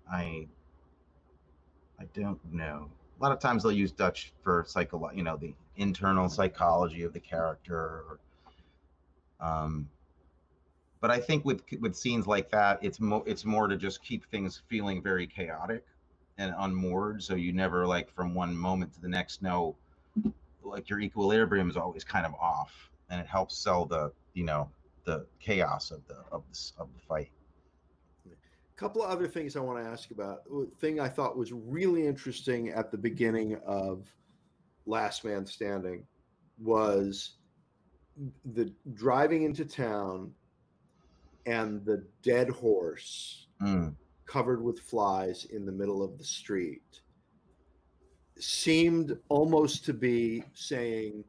don't know. A lot of times they'll use Dutch for the internal psychology of the character. But I think with scenes like that, it's more to just keep things feeling very chaotic and unmoored, so you never, like, from one moment to the next, know, like, your equilibrium is always kind of off, and it helps sell the chaos of the fight. A couple of other things I want to ask about. The thing I thought was really interesting at the beginning of Last Man Standing was the driving into town and the dead horse covered with flies in the middle of the street seemed almost to be saying,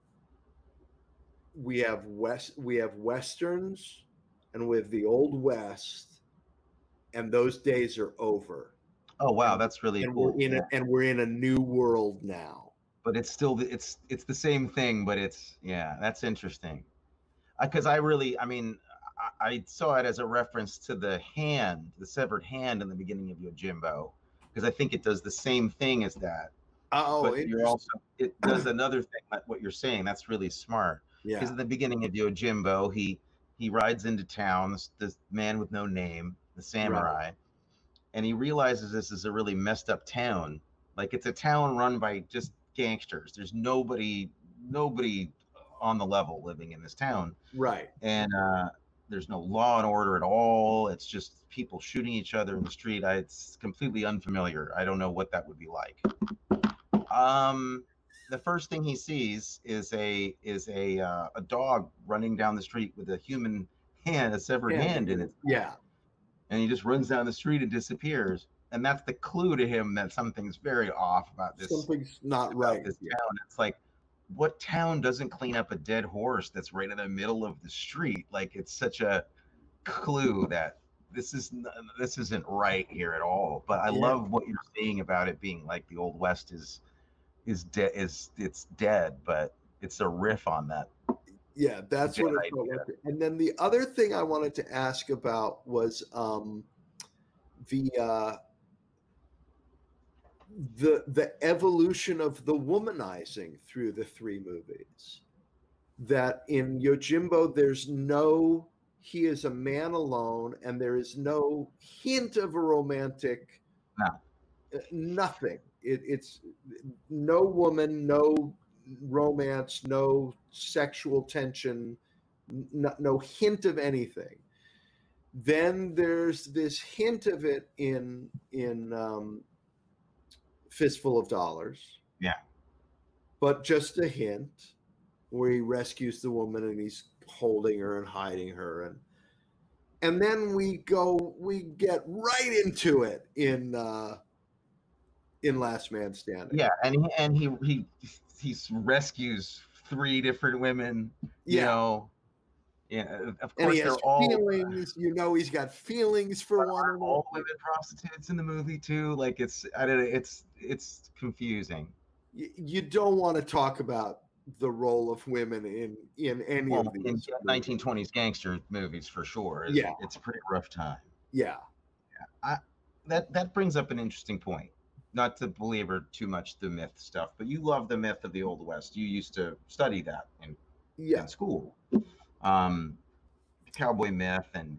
we have westerns and we have the old West, and those days are over. Oh wow, that's really cool. We're in a new world now. But it's still it's the same thing, but that's interesting. Because I saw it as a reference to the severed hand in the beginning of Yojimbo, because I think it does the same thing as that. Oh, But you're also, it does another thing, like what you're saying. That's really smart. Because yeah, at the beginning of Yojimbo, he rides into town, this man with no name, the right, samurai, and he realizes this is a really messed up town. Like it's a town run by just gangsters. There's nobody on the level living in this town, right. and there's no law and order at all. It's just people shooting each other in the street. It's completely unfamiliar. I don't know what that would be like. Um, the first thing he sees is a dog running down the street with a human hand, a severed hand in it, Yeah, and he just runs down the street and disappears. And that's the clue to him that something's very off something's not right. this Yeah, town. It's like, what town doesn't clean up a dead horse that's right in the middle of the street? Like it's such a clue that this isn't right here at all. But I yeah, love what you're saying about it being like the Old West is dead, is it's dead, but it's a riff on that. yeah. That's what it felt like. And then the other thing I wanted to ask about was the the evolution of the womanizing through the three movies. That in Yojimbo, he is a man alone, and there is no hint of a romantic, nothing. It's no woman, no romance, no sexual tension, no hint of anything. Then there's this hint of it in Fistful of Dollars. Yeah. But just a hint where he rescues the woman and he's holding her and hiding her, and then we get right into it in Last Man Standing. Yeah, and he rescues three different women, you know. Yeah, of course they're all feelings. He's got feelings for one another. All women prostitutes in the movie too. Like it's confusing. You don't want to talk about the role of women in any of these 1920s gangster movies for sure. It's a pretty rough time. Yeah. That brings up an interesting point. Not to belabor too much the myth stuff, but you love the myth of the Old West. You used to study that in school. Cowboy myth and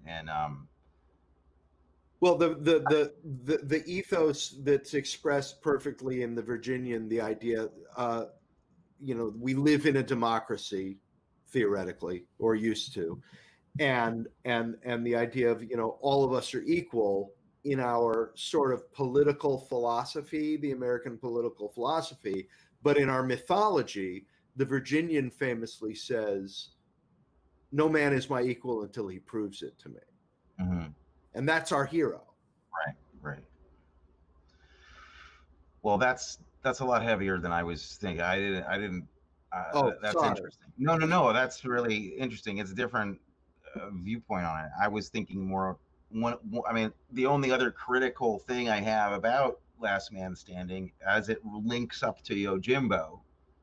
well, the ethos that's expressed perfectly in the Virginian, the idea, we live in a democracy, theoretically, or used to, and the idea of all of us are equal in our sort of political philosophy, the American political philosophy, but in our mythology, the Virginian famously says, "No man is my equal until he proves it to me." Mm-hmm. And that's our hero. Right. Well, that's a lot heavier than I was thinking. I didn't. That's sorry. Interesting. No, that's really interesting. It's a different viewpoint on it. I was thinking more. I mean, the only other critical thing I have about Last Man Standing, as it links up to Yojimbo,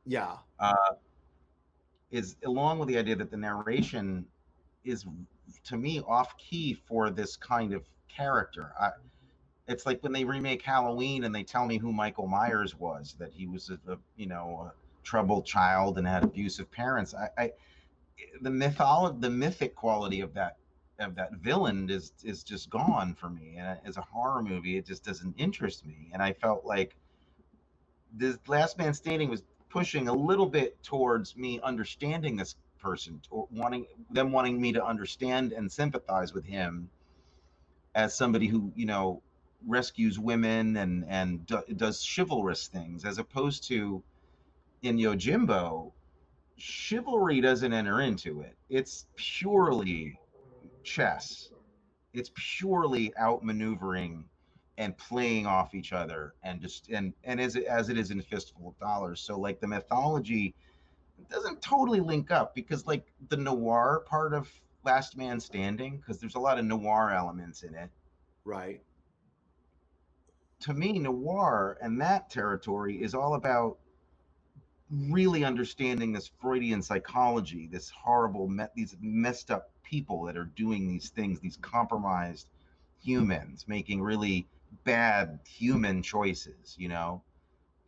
is along with the idea that the narration is, to me, off key for this kind of character. It's like when they remake Halloween and they tell me who Michael Myers was, that he was a troubled child and had abusive parents. The mythic quality of that villain is just gone for me. And as a horror movie, it just doesn't interest me. And I felt like this Last Man Standing was pushing a little bit towards me understanding this person, or wanting me to understand and sympathize with him as somebody who rescues women and does chivalrous things, as opposed to in Yojimbo, chivalry doesn't enter into it. It's purely chess. It's purely outmaneuvering and playing off each other, and as it is in Fistful of Dollars. So like the mythology doesn't totally link up, because like the noir part of Last Man Standing, because there's a lot of noir elements in it. Right. To me, noir and that territory is all about really understanding this Freudian psychology, this horrible, these messed up people that are doing these things, these compromised humans making really bad human choices,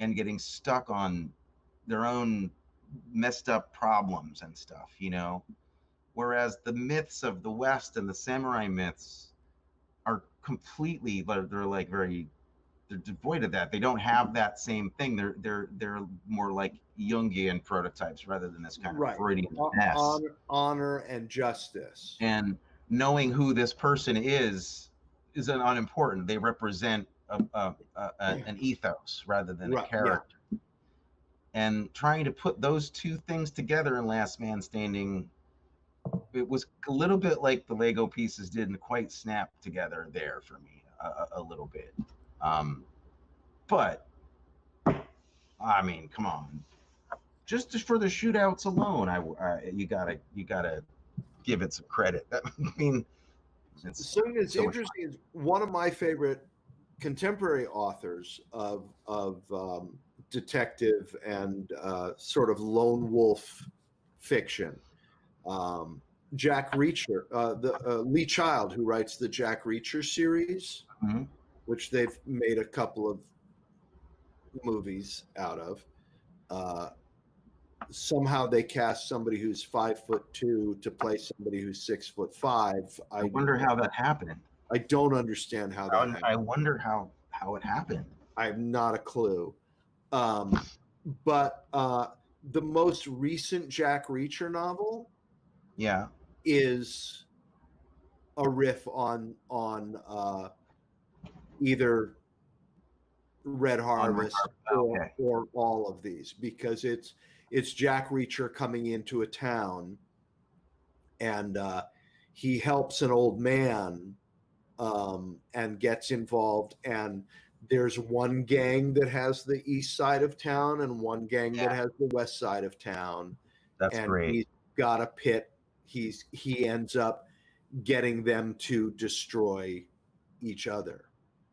and getting stuck on their own messed up problems and stuff, you know. Whereas the myths of the West and the samurai myths are completely, they're like very, they're devoid of that. They don't have that same thing. They're more like Jungian prototypes rather than this kind of Freudian mess. Honor and justice. And knowing who this person is unimportant. They represent an ethos rather than a character. Yeah. And trying to put those two things together in Last Man Standing, it was a little bit like the Lego pieces didn't quite snap together there for me a little bit. But I mean, come on, just for the shootouts alone, you gotta give it some credit. I mean, the thing that's so interesting is one of my favorite contemporary authors of detective and sort of lone wolf fiction, Jack Reacher, Lee Child, who writes the Jack Reacher series, mm-hmm. which they've made a couple of movies out of. Somehow they cast somebody who's 5'2" to play somebody who's 6'5". I wonder how that happened. I don't understand how that happened. I wonder how it happened. I have not a clue. But the most recent Jack Reacher novel, yeah, is a riff on either Red Harvest or all of these, because it's Jack Reacher coming into a town, and he helps an old man and gets involved, and there's one gang that has the east side of town and one gang that has the west side of town. That's great. He's got a pit. He ends up getting them to destroy each other.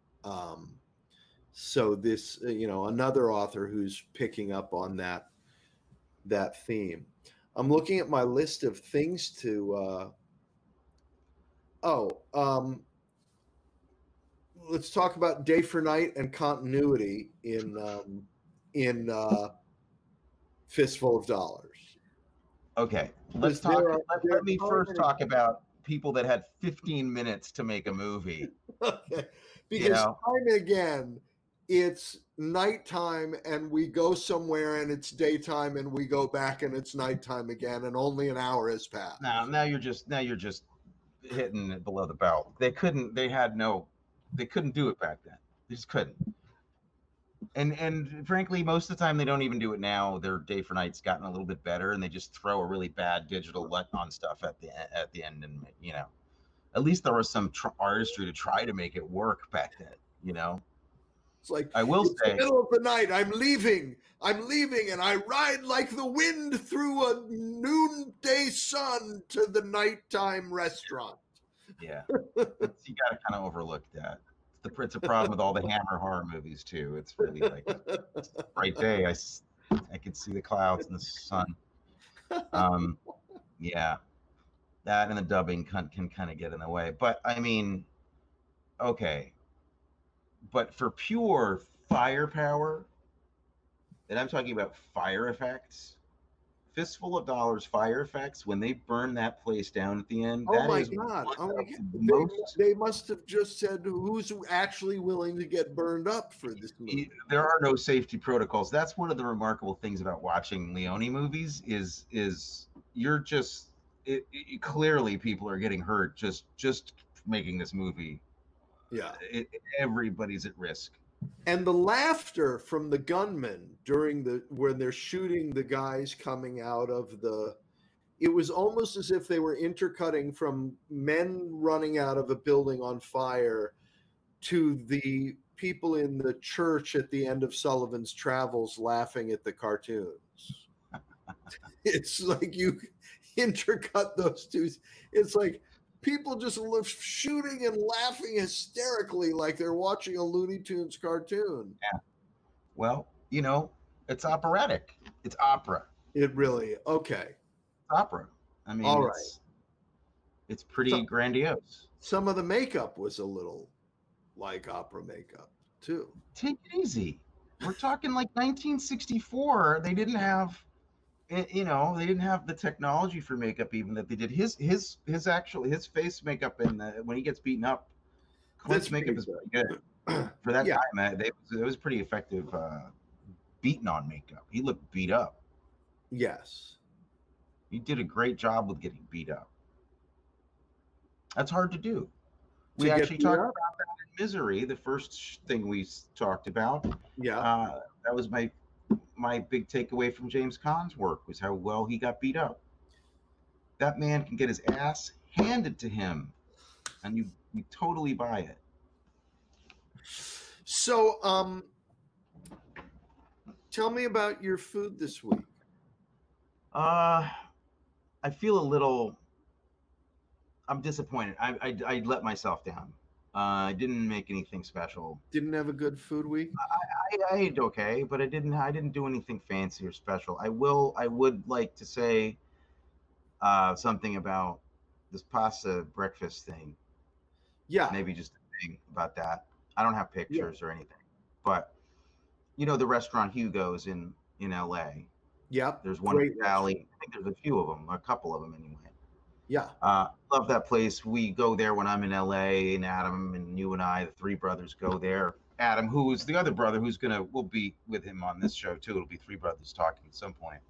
So this, another author who's picking up on that theme. I'm looking at my list of things to. Let's talk about Day for Night and continuity in Fistful of Dollars. Okay, let me first talk about people that had 15 minutes to make a movie. Okay, because time and again, it's nighttime and we go somewhere, and it's daytime and we go back and it's nighttime again, and only an hour has passed. Now you're just hitting it below the belt. They couldn't do it back then. They just couldn't. And frankly, most of the time they don't even do it now. Their Day for Night's gotten a little bit better, and they just throw a really bad digital LUT on stuff at the end, and at least there was some artistry to try to make it work back then. It's like, I will say, the middle of the night, I'm leaving, and I ride like the wind through a noonday sun to the nighttime restaurant. Yeah, you got to kind of overlook that. It's a problem with all the Hammer horror movies too. It's really like it's a bright day. I can see the clouds and the sun. Yeah, that and the dubbing can kind of get in the way. But I mean, okay. But for pure firepower, and I'm talking about fire effects, Fistful of Dollars fire effects, when they burn that place down at the end, they must have just said, who's actually willing to get burned up for this movie? There are no safety protocols. That's one of the remarkable things about watching Leone movies is you're just clearly people are getting hurt just making this movie. Yeah, everybody's at risk. And the laughter from the gunmen when they're shooting the guys coming out of it was almost as if they were intercutting from men running out of a building on fire to the people in the church at the end of Sullivan's Travels laughing at the cartoons. It's like you intercut those two. It's like people just shooting and laughing hysterically like they're watching a Looney Tunes cartoon. Yeah. Well, it's operatic. It's opera. It really, okay. It's opera. I mean, all right. It's pretty grandiose. Some of the makeup was a little like opera makeup too. Take it easy. We're talking like 1964. They didn't have, you know, they didn't have the technology for makeup even that they did. His face makeup and when he gets beaten up, Clint's makeup is pretty good for that time. It was pretty effective beaten on makeup. He looked beat up. Yes, he did a great job with getting beat up. That's hard to do. We actually talked about that in Misery, the first thing we talked about. Yeah. That was my big takeaway from James Caan's work, was how well he got beat up. That man can get his ass handed to him, and you totally buy it. So, tell me about your food this week. I feel a little. I'm disappointed. I let myself down. I didn't make anything special. Didn't have a good food week? I ate okay, but I didn't do anything fancy or special. I would like to say something about this pasta breakfast thing. Yeah. Maybe just a thing about that. I don't have pictures or anything. But you know the restaurant Hugo's in LA. Yeah. There's one in Valley. I think there's a few of them, a couple of them anyway. Yeah. Love that place. We go there when I'm in LA, and Adam and you and I, the three brothers, go there. Adam, who is the other brother, we'll be with him on this show too. It'll be three brothers talking at some point.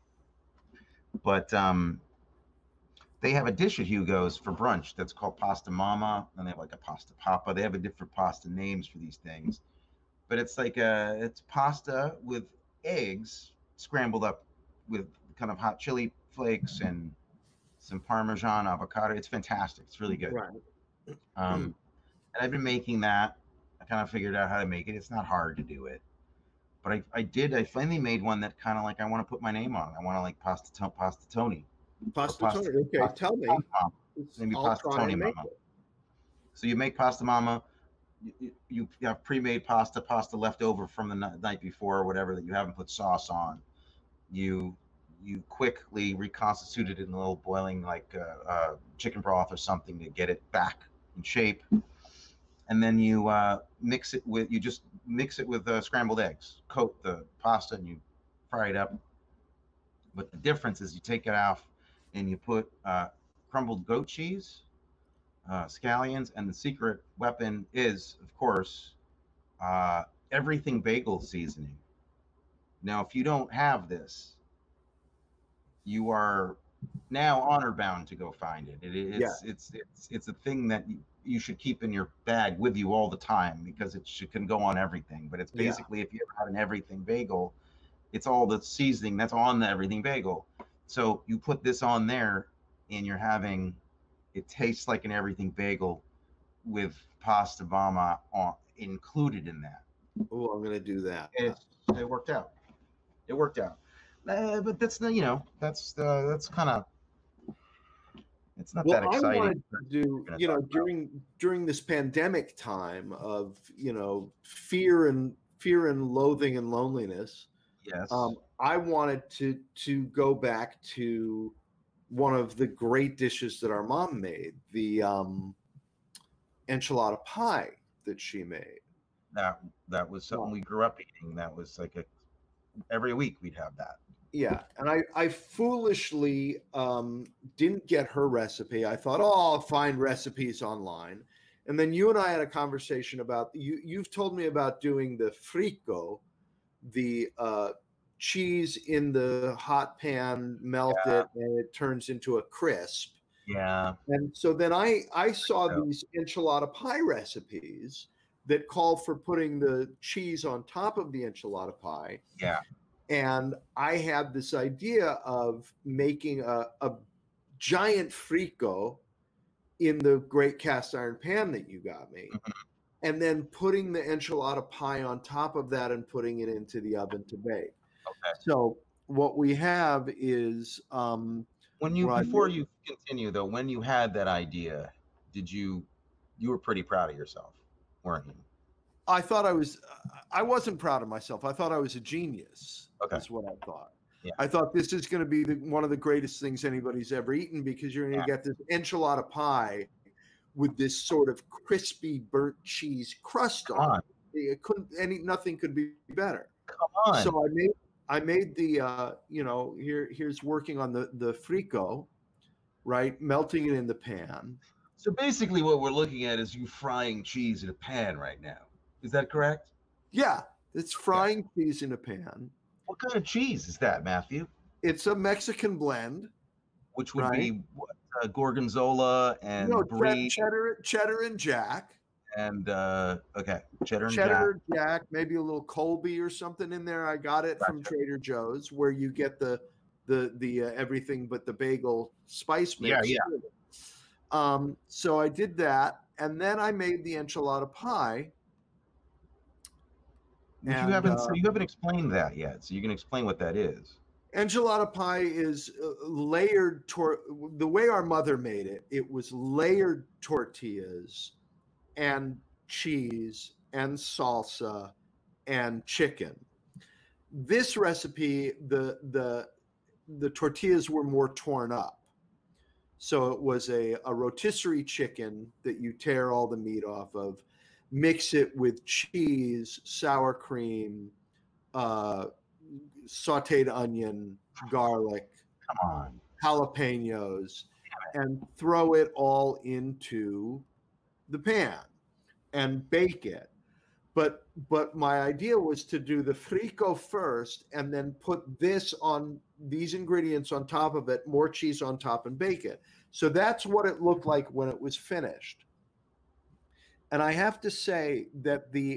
But they have a dish at Hugo's for brunch that's called Pasta Mama, and they have like a Pasta Papa. They have a different pasta names for these things, but it's like it's pasta with eggs scrambled up with kind of hot chili flakes and some Parmesan, avocado. It's fantastic. It's really good. Right. And I've been making that. I kind of figured out how to make it. It's not hard to do it, but I finally made one that kind of like I want to put my name on. I want to like Pasta Tony. Pasta Tony. Okay, tell me. Maybe Pasta Tony Mama. So you make Pasta Mama. You have pre-made pasta left over from the night before or whatever that you haven't put sauce on. You quickly reconstitute it in a little boiling like chicken broth or something to get it back in shape, and then you mix it with scrambled eggs. Coat the pasta and you fry it up. But the difference is you take it off and you put crumbled goat cheese, scallions, and the secret weapon is, of course, everything bagel seasoning. Now, if you don't have this, you are now honor bound to go find it. It's a thing that you should keep in your bag with you all the time because it can go on everything. But it's basically if you ever had an everything bagel, it's all the seasoning that's on the everything bagel. So you put this on there, and you're having it tastes like an everything bagel with Pasta Mama included in that. Oh, I'm gonna do that. It worked out. It worked out. But that's that's kind of it's not that exciting. I wanted to do during this pandemic time of fear and loathing and loneliness. Yes. I wanted to go back to one of the great dishes that our mom made, the enchilada pie that she made. That was something we grew up eating. That was like every week we'd have that. Yeah, and I foolishly didn't get her recipe. I thought, I'll find recipes online. And then you and I had a conversation about you've told me about doing the frico, the cheese in the hot pan, melt it, and it turns into a crisp. Yeah. And so then I saw these enchilada pie recipes that call for putting the cheese on top of the enchilada pie. Yeah. And I had this idea of making a giant frico in the great cast iron pan that you got me, and then putting the enchilada pie on top of that and putting it into the oven to bake. Okay. So what we have is before you continue though, when you had that idea, you were pretty proud of yourself, weren't you? I thought I wasn't proud of myself. I thought I was a genius. Okay. That's what I thought. Yeah. I thought this is going to be one of the greatest things anybody's ever eaten because you're going to get this enchilada pie with this sort of crispy burnt cheese crust on it. It couldn't nothing could be better. Come on. So I made the here's working on the frico, right? Melting it in the pan. So basically what we're looking at is you frying cheese in a pan right now. Is that correct? Yeah, it's frying cheese in a pan. What kind of cheese is that, Matthew? It's a Mexican blend. Which would be what, gorgonzola and brie. Cheddar and Jack. And cheddar and Jack, maybe a little Colby or something in there. I got it from Trader Joe's, where you get the everything but the bagel spice mix. Yeah. So I did that, and then I made the enchilada pie. But you haven't explained that yet, so you can explain what that is. Enchilada pie is layered. The way our mother made it, it was layered tortillas and cheese and salsa and chicken. This recipe, the tortillas were more torn up. So it was a rotisserie chicken that you tear all the meat off of, mix it with cheese, sour cream, sauteed onion, garlic, jalapenos, and throw it all into the pan and bake it. But my idea was to do the frico first and then put these ingredients on top of it, more cheese on top, and bake it. So that's what it looked like when it was finished. And I have to say that the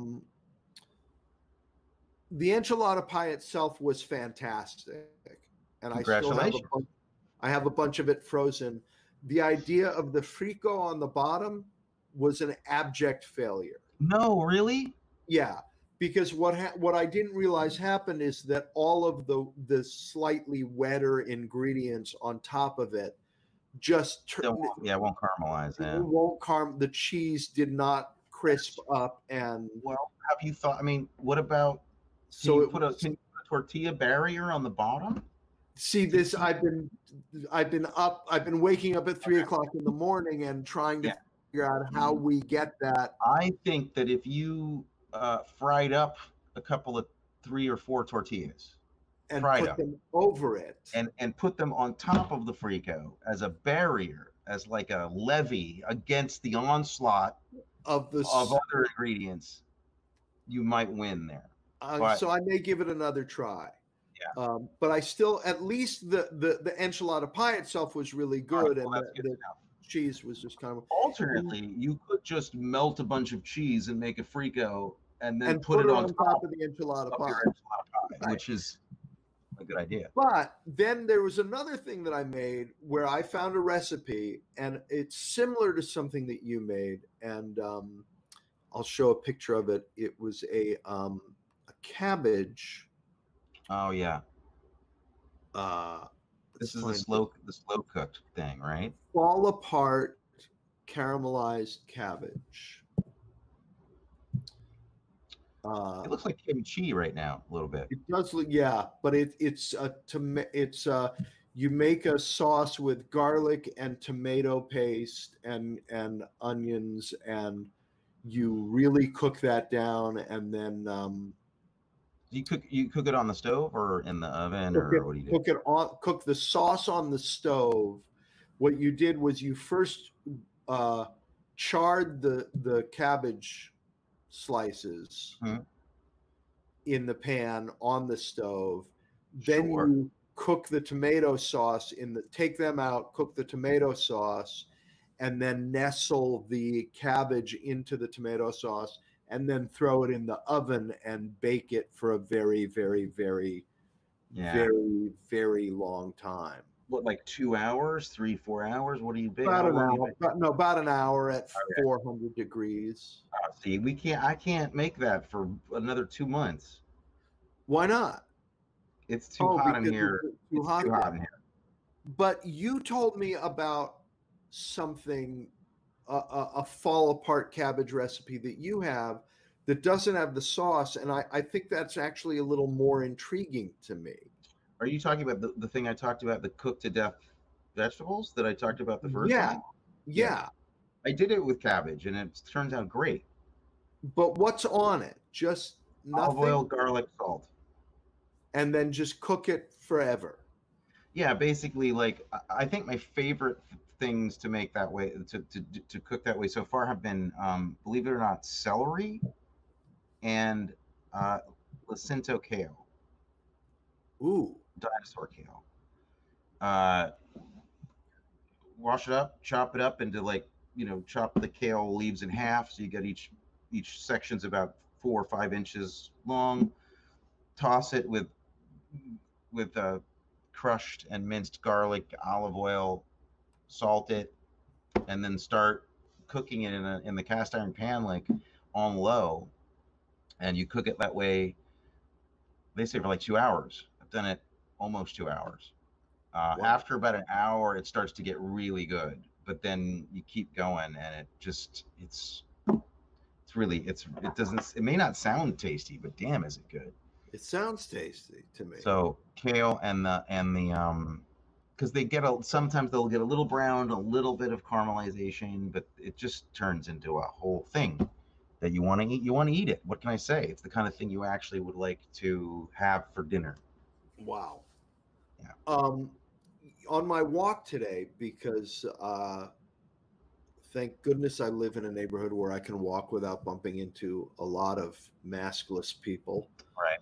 enchilada pie itself was fantastic, and I have a bunch of it frozen. The idea of the frico on the bottom was an abject failure. No, really? Yeah, because what I didn't realize happened is that all of the slightly wetter ingredients on top of it just won't caramelize. It won't the cheese did not crisp up. And well, have you thought? I mean, what about? Can you put a tortilla barrier on the bottom? See this? I've been waking up at 3 o'clock in the morning and trying to figure out how we get that. I think that if you fried up a couple of 3 or 4 tortillas and put them over it and put them on top of the frico as a barrier, as like a levee against the onslaught of other ingredients, you might win there. So I may give it another try. Yeah. But I still, at least the enchilada pie itself was really good, and the cheese was just kind of. Alternately, you could just melt a bunch of cheese and make a frico, and then put it on top of the enchilada pie, right. Which is a good idea. But then there was another thing that I made where I found a recipe, and it's similar to something that you made, and I'll show a picture of it. It was a cabbage. Oh yeah. This is the slow cooked thing, right? Fall apart caramelized cabbage. It looks like kimchi right now a little bit. It does look, yeah, but it's you make a sauce with garlic and tomato paste and onions, and you really cook that down, and then you cook it on the stove or in the oven, or what do you do? Cook the sauce on the stove. What you did was you first charred the cabbage slices in the pan on the stove. Then you cook the tomato sauce take them out, cook the tomato sauce, and then nestle the cabbage into the tomato sauce, and then throw it in the oven and bake it for a very, very, very, very, very long time. What, like 2 hours, 3-4 hours? What do you bake? About an hour. About an hour at 400 degrees. See, I can't make that for another 2 months. Why not? It's too hot in here. Too hot in here. But you told me about something. A fall apart cabbage recipe that you have that doesn't have the sauce, and I think that's actually a little more intriguing to me. Are you talking about the thing I talked about, the cooked to death vegetables that I talked about the first time? Yeah. I did it with cabbage, and it turns out great. But what's on it? Just nothing? Olive oil, garlic, salt. And then just cook it forever. Yeah, basically, like I think my favorite things to make that way to cook that way so far have been, believe it or not, celery and uh, Jacinto kale, Ooh. dinosaur kale. Uh, Wash it up, chop it up into, like, chop the kale leaves in half so you get each section's about 4 or 5 inches long. Toss it with crushed and minced garlic, olive oil, salt it, and then start cooking it in the cast iron pan, like on low, and you cook it that way. They say for like 2 hours. I've done it almost 2 hours. Wow. After about an hour, it starts to get really good, but then you keep going, and it may not sound tasty, but damn, is it good. It sounds tasty to me. So kale and the because sometimes they'll get a little browned, a little bit of caramelization, but it just turns into a whole thing that you want to eat. You want to eat it. What can I say? It's the kind of thing you actually would like to have for dinner. Wow. Yeah. On my walk today, because thank goodness I live in a neighborhood where I can walk without bumping into a lot of maskless people. Right.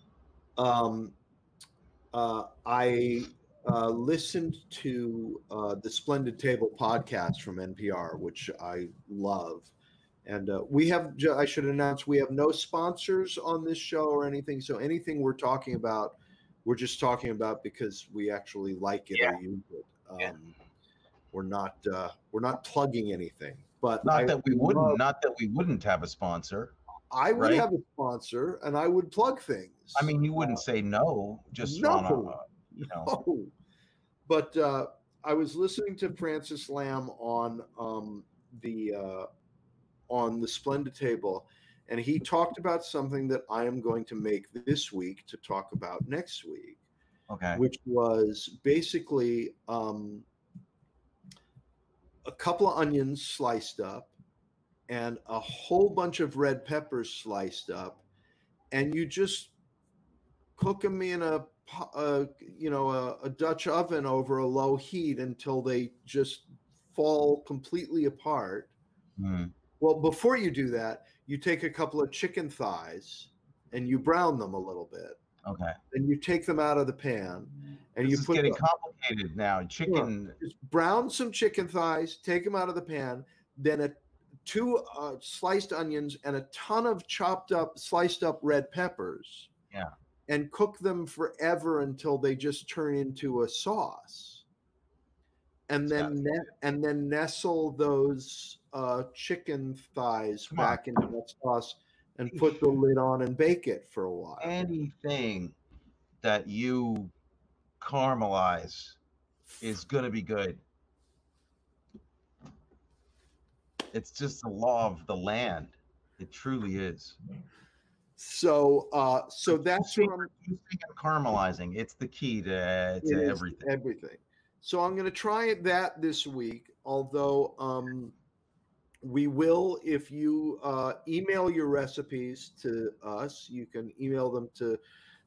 I listened to the Splendid Table podcast from NPR, which I love. And I should announce, we have no sponsors on this show or anything. So anything we're talking about, we're just talking about because we actually like it or use it. We're not plugging anything. But not that we wouldn't have a sponsor. I would have a sponsor, and I would plug things. I mean, you wouldn't say no, just no. No. But I was listening to Francis Lamb on the Splendid Table, and he talked about something that I am going to make this week to talk about next week. Okay. Which was basically a couple of onions sliced up and a whole bunch of red peppers sliced up, and you just cook them in a Dutch oven over a low heat until they just fall completely apart. Mm. Well, before you do that, you take a couple of chicken thighs and you brown them a little bit. Okay. Then you take them out of the pan, and this is getting complicated now. Chicken. Just brown some chicken thighs, take them out of the pan, then two sliced onions and a ton of sliced up red peppers. Yeah. And cook them forever until they just turn into a sauce. And then nestle those chicken thighs back into that sauce and put the lid on and bake it for a while. Anything that you caramelize is going to be good. It's just the law of the land. It truly is. So that's what I'm caramelizing. It's the key to everything. Everything. So I'm going to try that this week. Although we will, if you email your recipes to us, you can email them to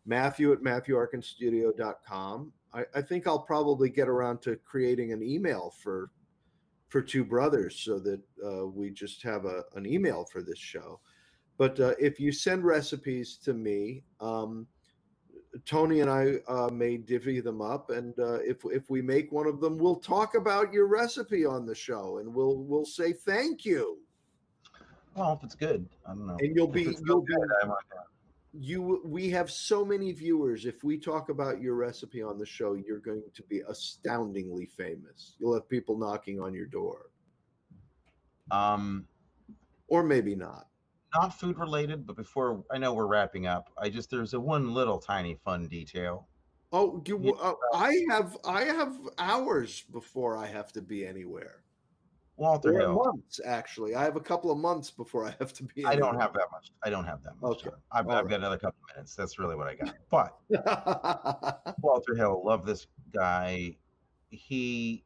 Matthew@MatthewArkinstudio.com. I think I'll probably get around to creating an email for Two Brothers so that we just have an email for this show. But if you send recipes to me, Tony and I may divvy them up, and if we make one of them, we'll talk about your recipe on the show, and we'll say thank you. Well, if it's good, I don't know. And we have so many viewers. If we talk about your recipe on the show, you're going to be astoundingly famous. You'll have people knocking on your door. Or maybe not. Not food related, but before I know we're wrapping up, there's one little tiny fun detail. Oh, I have hours before I have to be anywhere. Walter Hill. Months, actually. I have a couple of months before I have to be anywhere. I don't have that much. Okay. Time. I've got another couple of minutes. That's really what I got. But Walter Hill, love this guy. He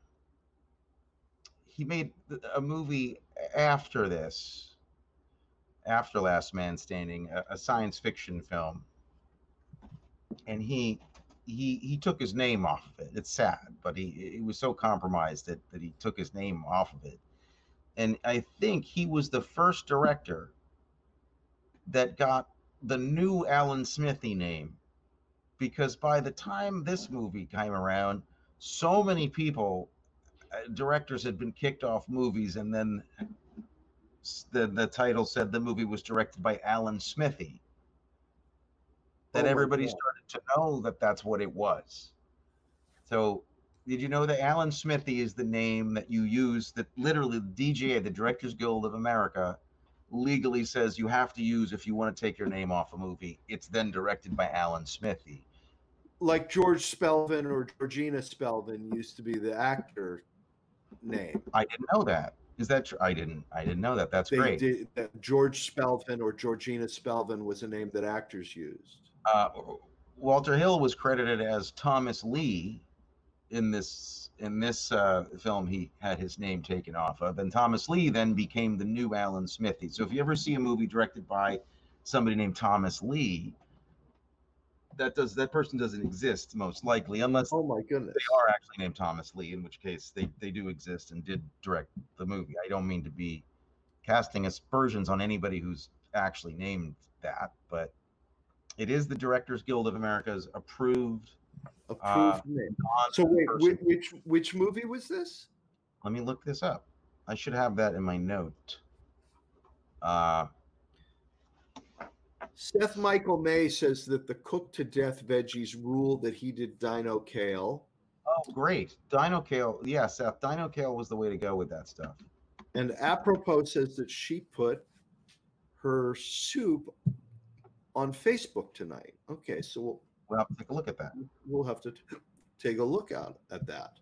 made a movie after this after Last Man Standing, a science fiction film, and he took his name off of it. It's sad, but he was so compromised that he took his name off of it. And I think he was the first director that got the new Alan Smithy name, because by the time this movie came around, so many people, directors had been kicked off movies, and then the title said the movie was directed by Alan Smithy, that everybody started to know that that's what it was. So did you know that Alan Smithy is the name that you use, that literally the DGA, the Directors Guild of America, legally says you have to use if you want to take your name off a movie? It's then directed by Alan Smithy. Like George Spelvin or Georgina Spelvin used to be the actor name. I didn't know that. Is that true? I didn't know that. That's great. George Spelvin or Georgina Spelvin was a name that actors used. Walter Hill was credited as Thomas Lee in this film. He had his name taken off of, and Thomas Lee then became the new Alan Smithy. So if you ever see a movie directed by somebody named Thomas Lee, that person doesn't exist, most likely, unless oh my goodness, they are actually named Thomas Lee, in which case they do exist and did direct the movie. I don't mean to be casting aspersions on anybody who's actually named that, but it is the Directors Guild of America's approved name. So wait, which movie was this? Let me look this up. I should have that in my note. Seth Michael May says that the cooked to death veggies rule, that he did Dino Kale. Oh, great. Dino Kale. Yeah, Seth, Dino Kale was the way to go with that stuff. And Apropos says that she put her soup on Facebook tonight. Okay, so we'll have to take a look at that. We'll have to take a look at that.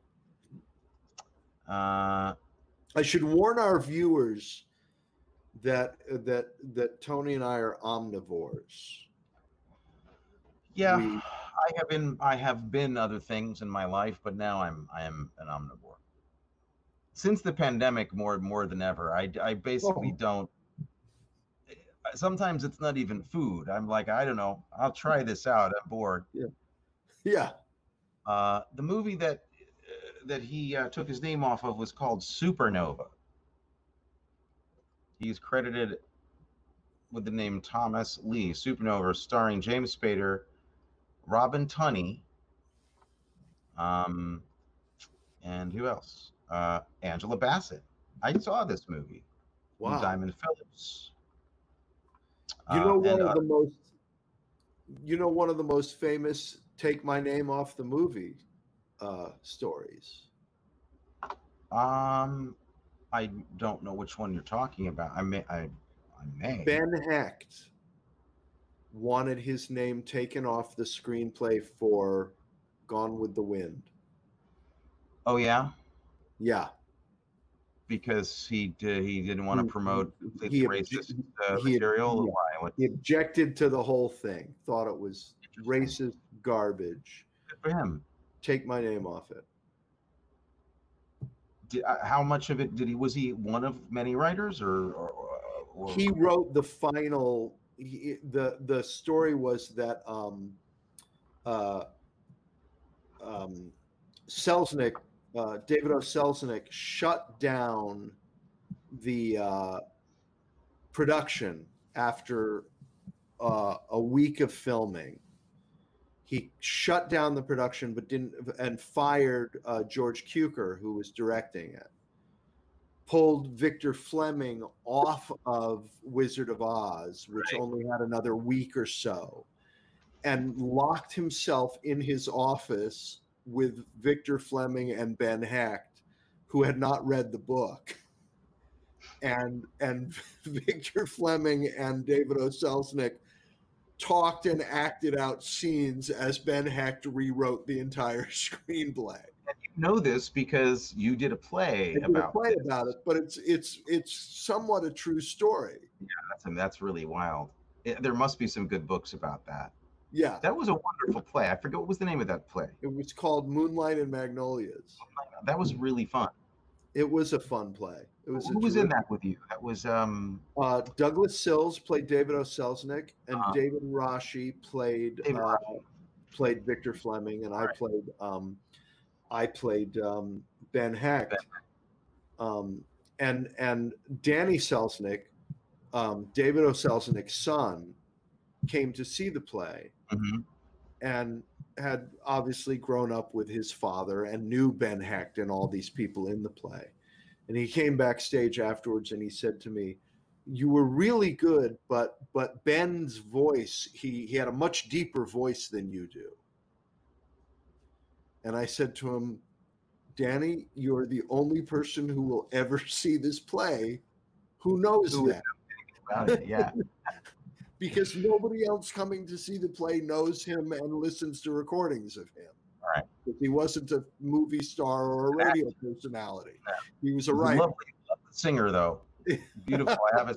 I should warn our viewers that Tony and I are omnivores. Yeah, I have been other things in my life, but now I am an omnivore. Since the pandemic, more than ever, I basically don't. Sometimes it's not even food. I'm like, I don't know, I'll try this out. I'm bored. Yeah. The movie that he took his name off of was called Supernova. He's credited with the name Thomas Lee. Supernova, starring James Spader, Robin Tunney, and who else? Angela Bassett. I saw this movie. Wow. Diamond Phillips. One of the most famous "Take My Name Off the Movie" stories. I don't know which one you're talking about. I may. Ben Hecht wanted his name taken off the screenplay for Gone with the Wind. Oh yeah. Yeah. Because he didn't want to promote racist material. Why? He objected to the whole thing. Thought it was racist garbage. Good for him. Take my name off it. How much of it did he? Was he one of many writers, or he wrote the final? The story was that Selznick. David O. Selznick shut down the production after a week of filming. He shut down the production, but and fired George Cukor, who was directing it. Pulled Victor Fleming off of Wizard of Oz, which only had another week or so, and locked himself in his office with Victor Fleming and Ben Hecht, who had not read the book. And Victor Fleming and David O. Selznick talked and acted out scenes as Ben Hecht rewrote the entire screenplay. And you know this because you did a play about it, but it's somewhat a true story. Yeah, that's really wild. There must be some good books about that. Yeah. That was a wonderful play. I forget what was the name of that play. It was called Moonlight and Magnolias. That was really fun. It was a fun play. It was Who was in that with you? That was Douglas Sills played David O. Selznick, and David Rashi played played Victor Fleming, and I played Ben Hecht. And Danny Selznick, David O. Selznick's son, came to see the play, and had obviously grown up with his father and knew Ben Hecht and all these people in the play. And he came backstage afterwards and he said to me, "You were really good, but Ben's voice, he had a much deeper voice than you do." And I said to him, "Danny, you're the only person who will ever see this play who knows that." About it, yeah. Because nobody else coming to see the play knows him and listens to recordings of him. Right. He wasn't a movie star or a radio personality. No. He was a writer. Lovely singer, though. Beautiful. I have his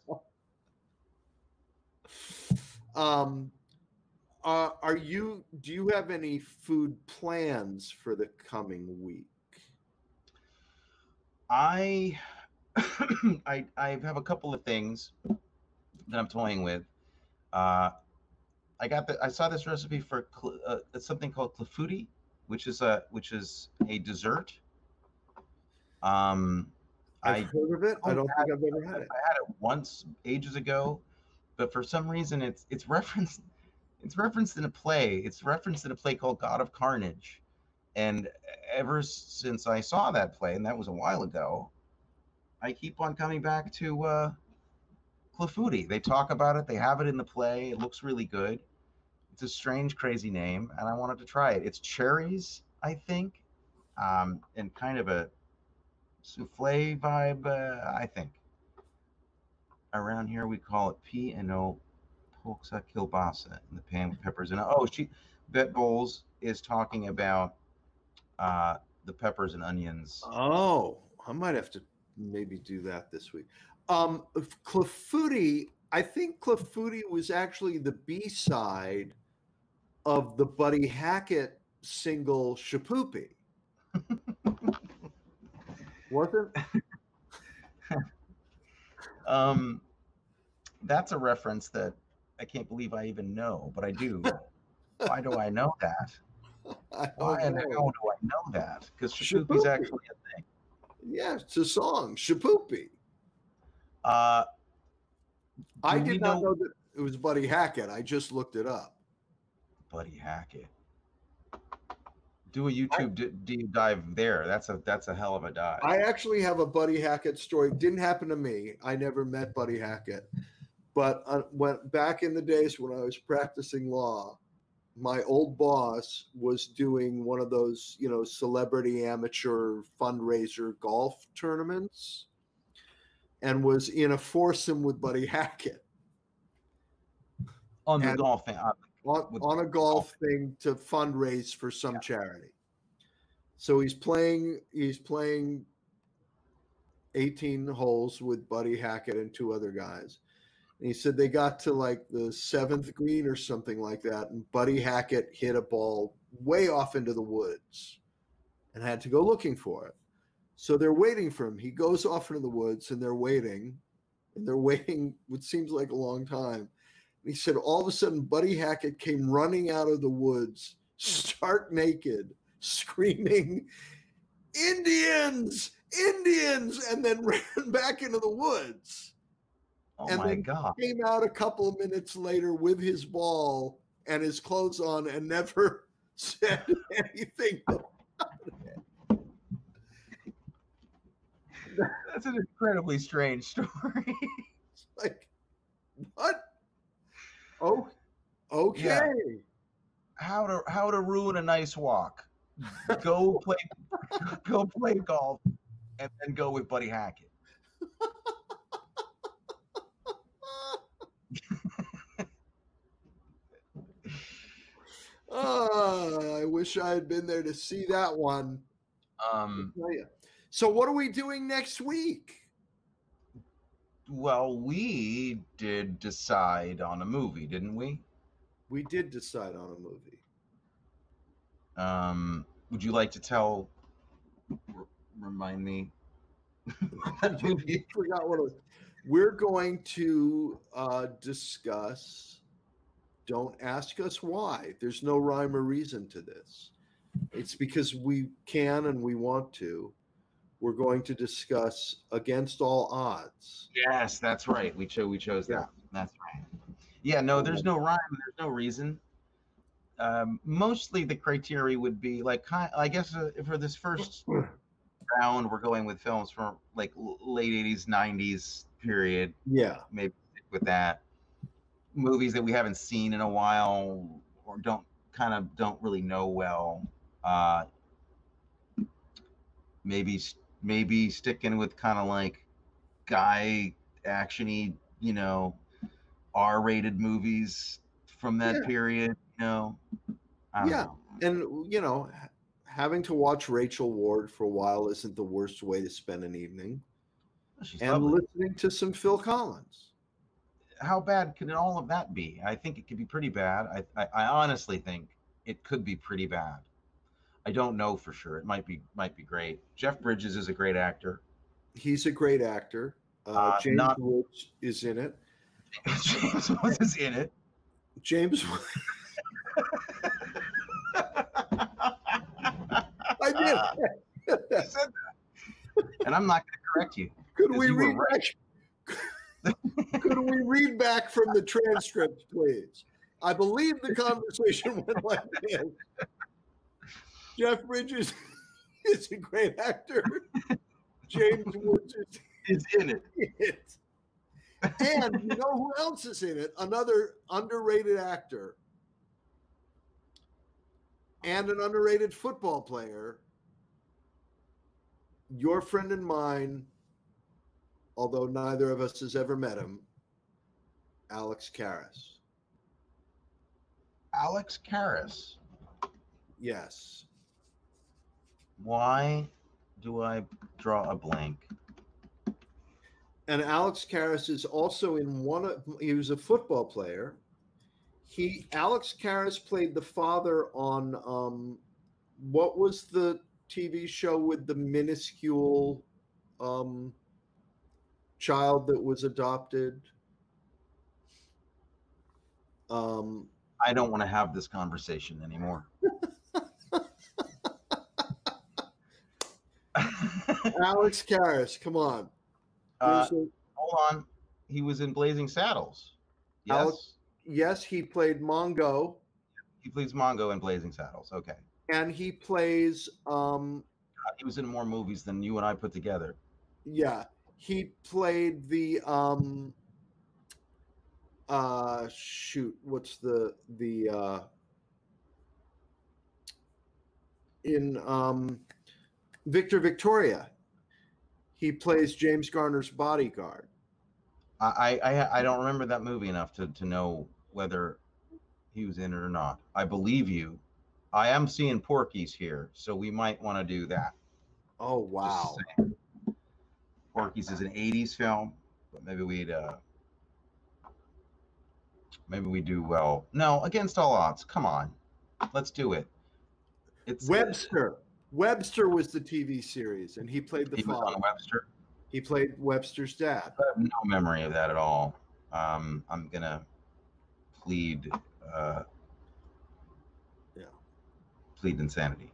records. Do you have any food plans for the coming week? I have a couple of things that I'm toying with. I saw this recipe for it's something called clafouti, which is a dessert. I've heard of it. I don't think I've ever had it. I had it once ages ago, but for some reason it's referenced in a play. It's referenced in a play called God of Carnage, and ever since I saw that play, and that was a while ago, I keep on coming back to clafouti. They talk about it. They have it in the play. It looks really good. It's a strange, crazy name, and I wanted to try it. It's cherries, I think, and kind of a souffle vibe, I think. Around here, we call it P&O Polksa Kielbasa in the pan with peppers. And Bet Bowles is talking about the peppers and onions. Oh, I might have to maybe do that this week. Clafouti, I think clafouti was actually the B-side of the Buddy Hackett single Shipoopi. Wasn't? That's a reference that I can't believe I even know, but I do. Why do I know that? Why and how do I know that? Because Shipoopi's actually a thing. Yeah, it's a song, Shipoopi. I did not know that it was Buddy Hackett. I just looked it up. Buddy Hackett. Do a YouTube deep dive there. That's a hell of a dive. I actually have a Buddy Hackett story. It didn't happen to me. I never met Buddy Hackett. But when back in the days when I was practicing law, my old boss was doing one of those, celebrity amateur fundraiser golf tournaments, and was in a foursome with Buddy Hackett. On the golf thing. On a golf thing to fundraise for some charity. So he's playing 18 holes with Buddy Hackett and two other guys. And he said they got to like the 7th green or something like that, and Buddy Hackett hit a ball way off into the woods and had to go looking for it. So they're waiting for him. He goes off into the woods, and they're waiting what seems like a long time. And he said all of a sudden Buddy Hackett came running out of the woods, stark naked, screaming, "Indians! Indians!" and then ran back into the woods. Oh, and my God. Came out a couple of minutes later with his ball and his clothes on and never said anything about it. That's an incredibly strange story. It's like, what? Oh, okay. Yeah. How to ruin a nice walk? Go play golf, and then go with Buddy Hackett. I wish I had been there to see that one. So what are we doing next week? Well, we did decide on a movie, didn't we? We did decide on a movie. Would you like to remind me That movie. Forgot what it was. We're going to discuss Don't Ask Us Why. There's no rhyme or reason to this. It's because we can and we want to. We're going to discuss Against All Odds. Yes, that's right. We chose that. That's right. Yeah, no, there's no rhyme. There's no reason. Mostly the criteria would be like, I guess for this first round, we're going with films from like late 80s, 90s period. Yeah. Maybe stick with that. Movies that we haven't seen in a while or don't really know well. Maybe sticking with kind of like guy actiony, R-rated movies from that period, I don't know. And having to watch Rachel Ward for a while isn't the worst way to spend an evening. She's and lovely. Listening to some Phil Collins. How bad could all of that be? I think it could be pretty bad. I honestly think it could be pretty bad. I don't know for sure. It might be great. Jeff Bridges is a great actor. He's a great actor. James Woods is in it. James Woods is in it. James Woods. I did. You said that. And I'm not going to correct you. Could we read back from the transcript, please? I believe the conversation went like this. Jeff Bridges is a great actor. James Woods is in it. And you know who else is in it? Another underrated actor and an underrated football player. Your friend and mine, although neither of us has ever met him, Alex Karras. Alex Karras? Yes. Why do I draw a blank? And Alex Karras is also in he was a football player. Alex Karras played the father on what was the TV show with the minuscule child that was adopted? I don't want to have this conversation anymore. Alex Karras, come on. Hold on. He was in Blazing Saddles. Yes. Yes, he played Mongo. He plays Mongo in Blazing Saddles. Okay. And he plays. He was in more movies than you and I put together. Yeah, he played the. Shoot, what's in Victor Victoria. He plays James Garner's bodyguard. I don't remember that movie enough to know whether he was in it or not. I believe you. I am seeing Porky's here, so we might want to do that. Oh, wow. Porky's is an 80s film, but maybe we do well. No, Against All Odds. Come on. Let's do it. It's Webster. Webster was the TV series, and he played the father. Was on Webster. He played Webster's dad. I have no memory of that at all. I'm gonna plead. Plead insanity.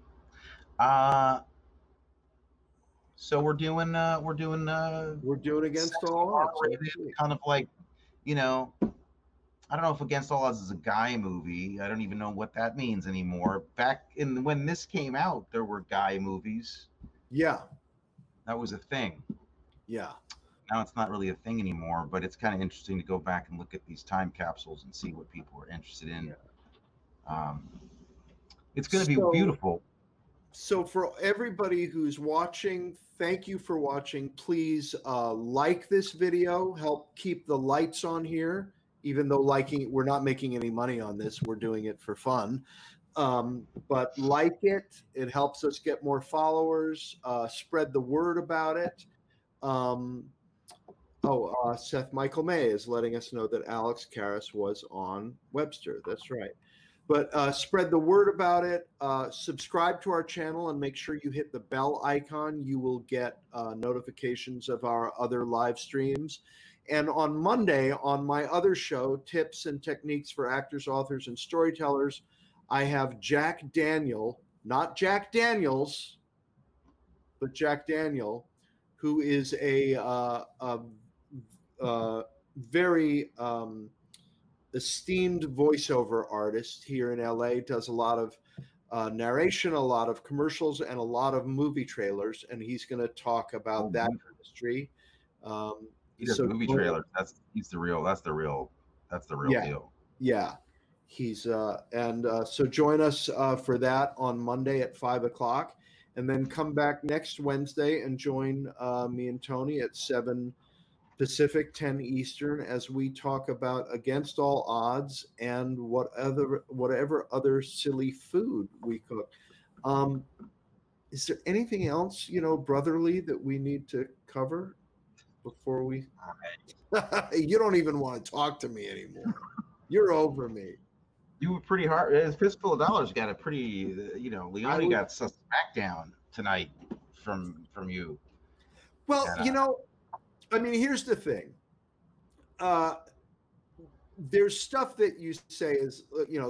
So we're doing Against All Odds. Kind of like, I don't know if Against All Odds is a guy movie. I don't even know what that means anymore. Back when this came out, there were guy movies. Yeah. That was a thing. Yeah. Now it's not really a thing anymore, but it's kind of interesting to go back and look at these time capsules and see what people are interested in. Yeah. It's going to be beautiful. So for everybody who's watching, thank you for watching. Please like this video, help keep the lights on here. Even though we're not making any money on this, we're doing it for fun. But like it helps us get more followers, spread the word about it. Seth Michael May is letting us know that Alex Karras was on Webster. That's right. But spread the word about it. Subscribe to our channel and make sure you hit the bell icon. You will get notifications of our other live streams. And on Monday, on my other show, Tips and Techniques for Actors, Authors, and Storytellers, I have Jack Daniel, not Jack Daniels, but Jack Daniel, who is a very esteemed voiceover artist here in LA, does a lot of narration, a lot of commercials, and a lot of movie trailers. And he's going to talk about that industry. He does movie trailers. That's the real deal. Yeah. He's so join us for that on Monday at 5:00, and then come back next Wednesday and join me and Tony at 7 Pacific, 10 Eastern, as we talk about Against All Odds and whatever other silly food we cook. Is there anything else, brotherly, that we need to cover before we? You don't even want to talk to me anymore. You're over me. You were pretty hard. His Fistful of Dollars got a pretty, Leone got smackdown tonight from you. Well, here's the thing. There's stuff that you say is,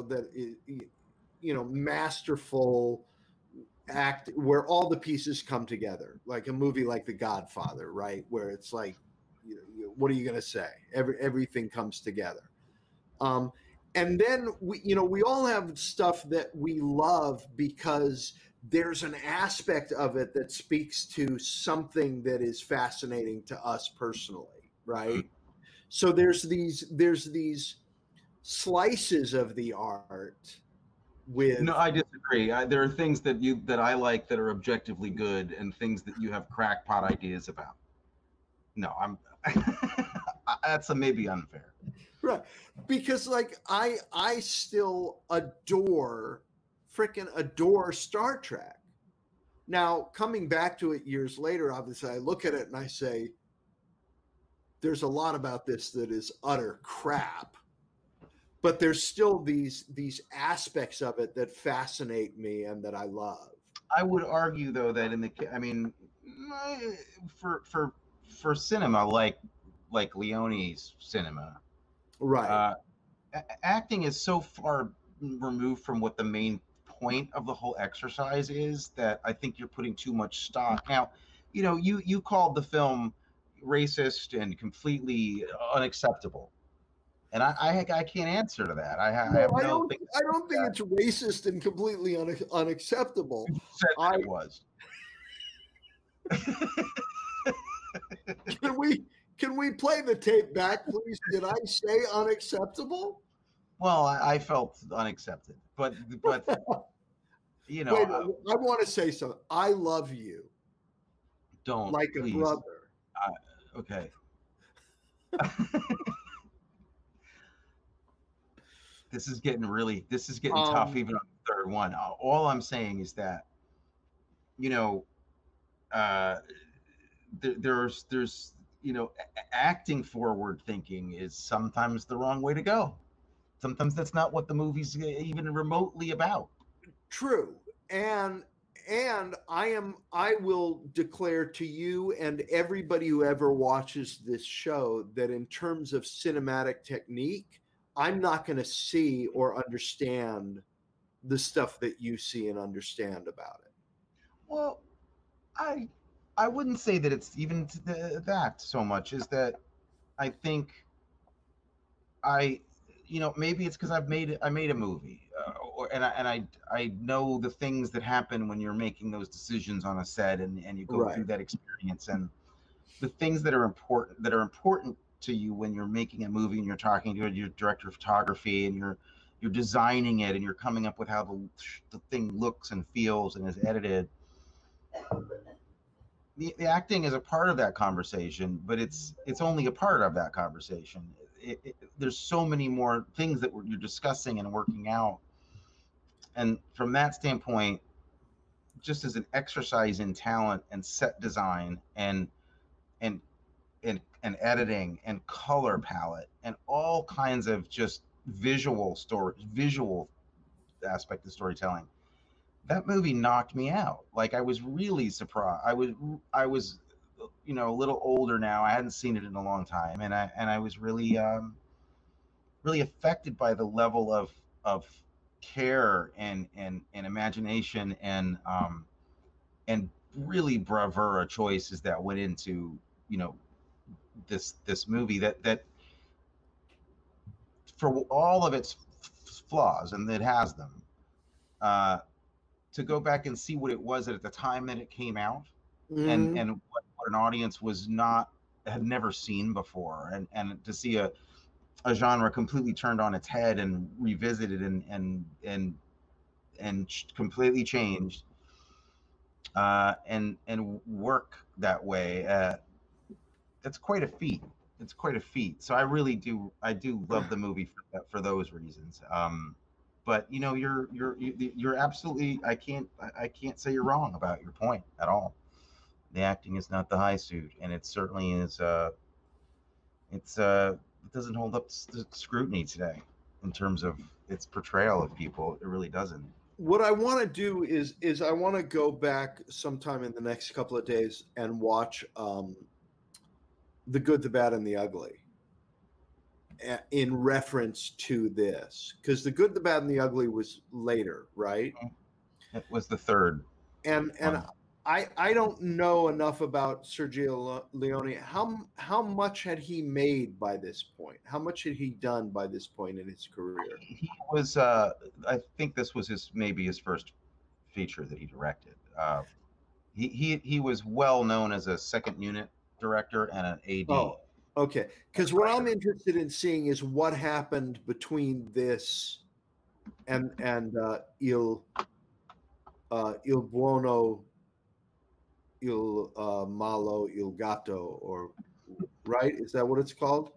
masterful act where all the pieces come together, like a movie like The Godfather, right? Where it's like, what are you going to say? Everything comes together. And then we all have stuff that we love because there's an aspect of it that speaks to something that is fascinating to us personally, right? So there's these slices of the art with. No, I disagree. There are things that I like that are objectively good, and things that you have crackpot ideas about. No, that's maybe unfair. Right. Because I still adore Star Trek. Now, coming back to it years later, obviously I look at it and I say, there's a lot about this that is utter crap, but there's still these aspects of it that fascinate me and that I love. I would argue though that for cinema like Leone's cinema, right, acting is so far removed from what the main point of the whole exercise is that I think you're putting too much stock. Now, you called the film racist and completely unacceptable, and I can't answer to that. I don't think it's racist and completely unacceptable. You said it was. Can we play the tape back, please? Did I say unacceptable? Well, I felt unaccepted, but Wait, I want to say something. I love you. Don't, like please. A brother. Okay. This is getting tough even on the third one. All I'm saying is that, there's acting forward thinking is sometimes the wrong way to go. Sometimes that's not what the movie's even remotely about. True. And I will declare to you and everybody who ever watches this show that in terms of cinematic technique, I'm not going to see or understand the stuff that you see and understand about it. Well, I wouldn't say that it's even that so much, is that I think maybe it's because I made a movie, and I know the things that happen when you're making those decisions on a set, and you go through that experience, and the things that are important to you when you're making a movie and you're talking to your director of photography and you're designing it and you're coming up with how the thing looks and feels and is edited. The acting is a part of that conversation, but it's only a part of that conversation. There's so many more things that you're discussing and working out, and from that standpoint, just as an exercise in talent and set design and editing and color palette and all kinds of just visual aspect of storytelling. That movie knocked me out. Like, I was really surprised. I was, you know, a little older now. I hadn't seen it in a long time, and I was really really affected by the level of care and imagination and really bravura choices that went into, you know, this movie that for all of its flaws, and it has them, to go back and see what it was at the time that it came out, and what an audience had never seen before, and to see a genre completely turned on its head and revisited and completely changed, and work that way. It's quite a feat. It's quite a feat. So I do love the movie for those reasons. But you know, you're absolutely. I can't say you're wrong about your point at all. The acting is not the high suit, and it certainly is. It doesn't hold up to scrutiny today in terms of its portrayal of people. It really doesn't. What I want to do is I want to go back sometime in the next couple of days and watch The Good, the Bad, and the Ugly in reference to this, because The Good, the Bad, and the Ugly was later, right? It was the third. And I don't know enough about Sergio Leone. How much had he made by this point? How much had he done by this point in his career? He was, I think this was maybe his first feature that he directed. He was well known as a second unit director and an AD. Oh, okay. Because what I'm interested in seeing is what happened between this and Il Buono, Il Malo, Il Gatto, or right? Is that what it's called?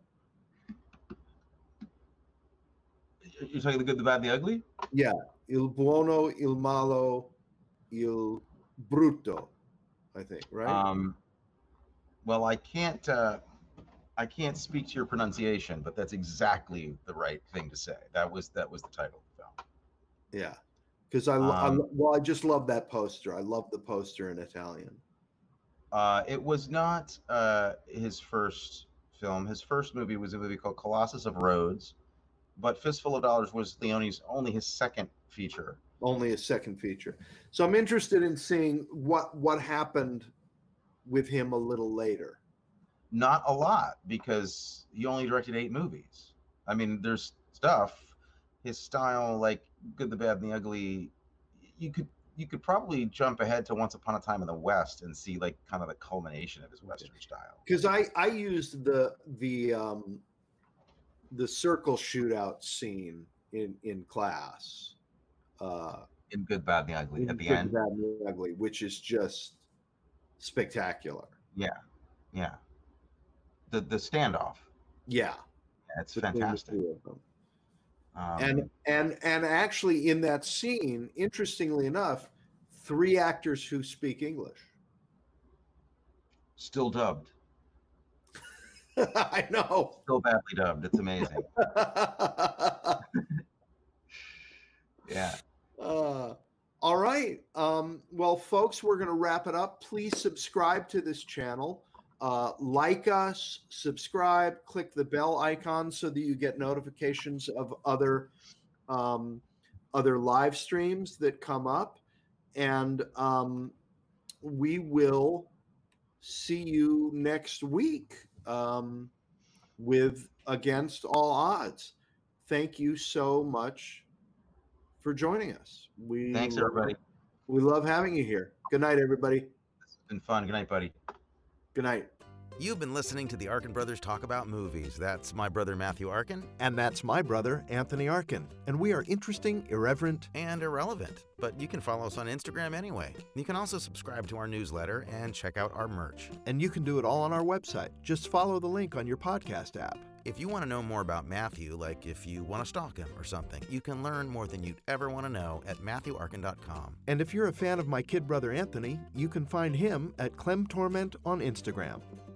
You're talking The Good, the Bad, and the Ugly? Yeah. Il Buono, Il Malo, Il Brutto, I think, right? Well, I can't speak to your pronunciation, but that's exactly the right thing to say. That was the title of the film. Yeah, because I just love that poster. I love the poster in Italian. It was not his first film. His first movie was a movie called Colossus of Rhodes, but Fistful of Dollars was Leone's only his second feature. Only a second feature. So I'm interested in seeing what happened with him a little later. Not a lot, because he only directed 8 movies. I mean, there's stuff. His style, like Good, the Bad, and the Ugly, you could probably jump ahead to Once Upon a Time in the West and see like kind of the culmination of his Western style. Because I used the circle shootout scene in class. In Good, Bad, and the Ugly at the end. Good, Bad, and the Ugly, which is just spectacular. Yeah. The standoff. Yeah, it's fantastic. And actually in that scene, interestingly enough, 3 actors who speak English. Still dubbed. I know. Still badly dubbed. It's amazing. Yeah. All right. Well, folks, we're going to wrap it up. Please subscribe to this channel. Like us, subscribe, click the bell icon so that you get notifications of other live streams that come up. And we will see you next week with Against All Odds. Thank you so much for joining us. Thanks, everybody. We love having you here. Good night, everybody. It's been fun. Good night, buddy. Good night. You've been listening to the Arkin Brothers talk about movies. That's my brother Matthew Arkin. And that's my brother Anthony Arkin. And we are interesting, irreverent, and irrelevant. But you can follow us on Instagram anyway. You can also subscribe to our newsletter and check out our merch. And you can do it all on our website. Just follow the link on your podcast app. If you want to know more about Matthew, like if you want to stalk him or something, you can learn more than you'd ever want to know at MatthewArkin.com. And if you're a fan of my kid brother Anthony, you can find him at Clem Torment on Instagram.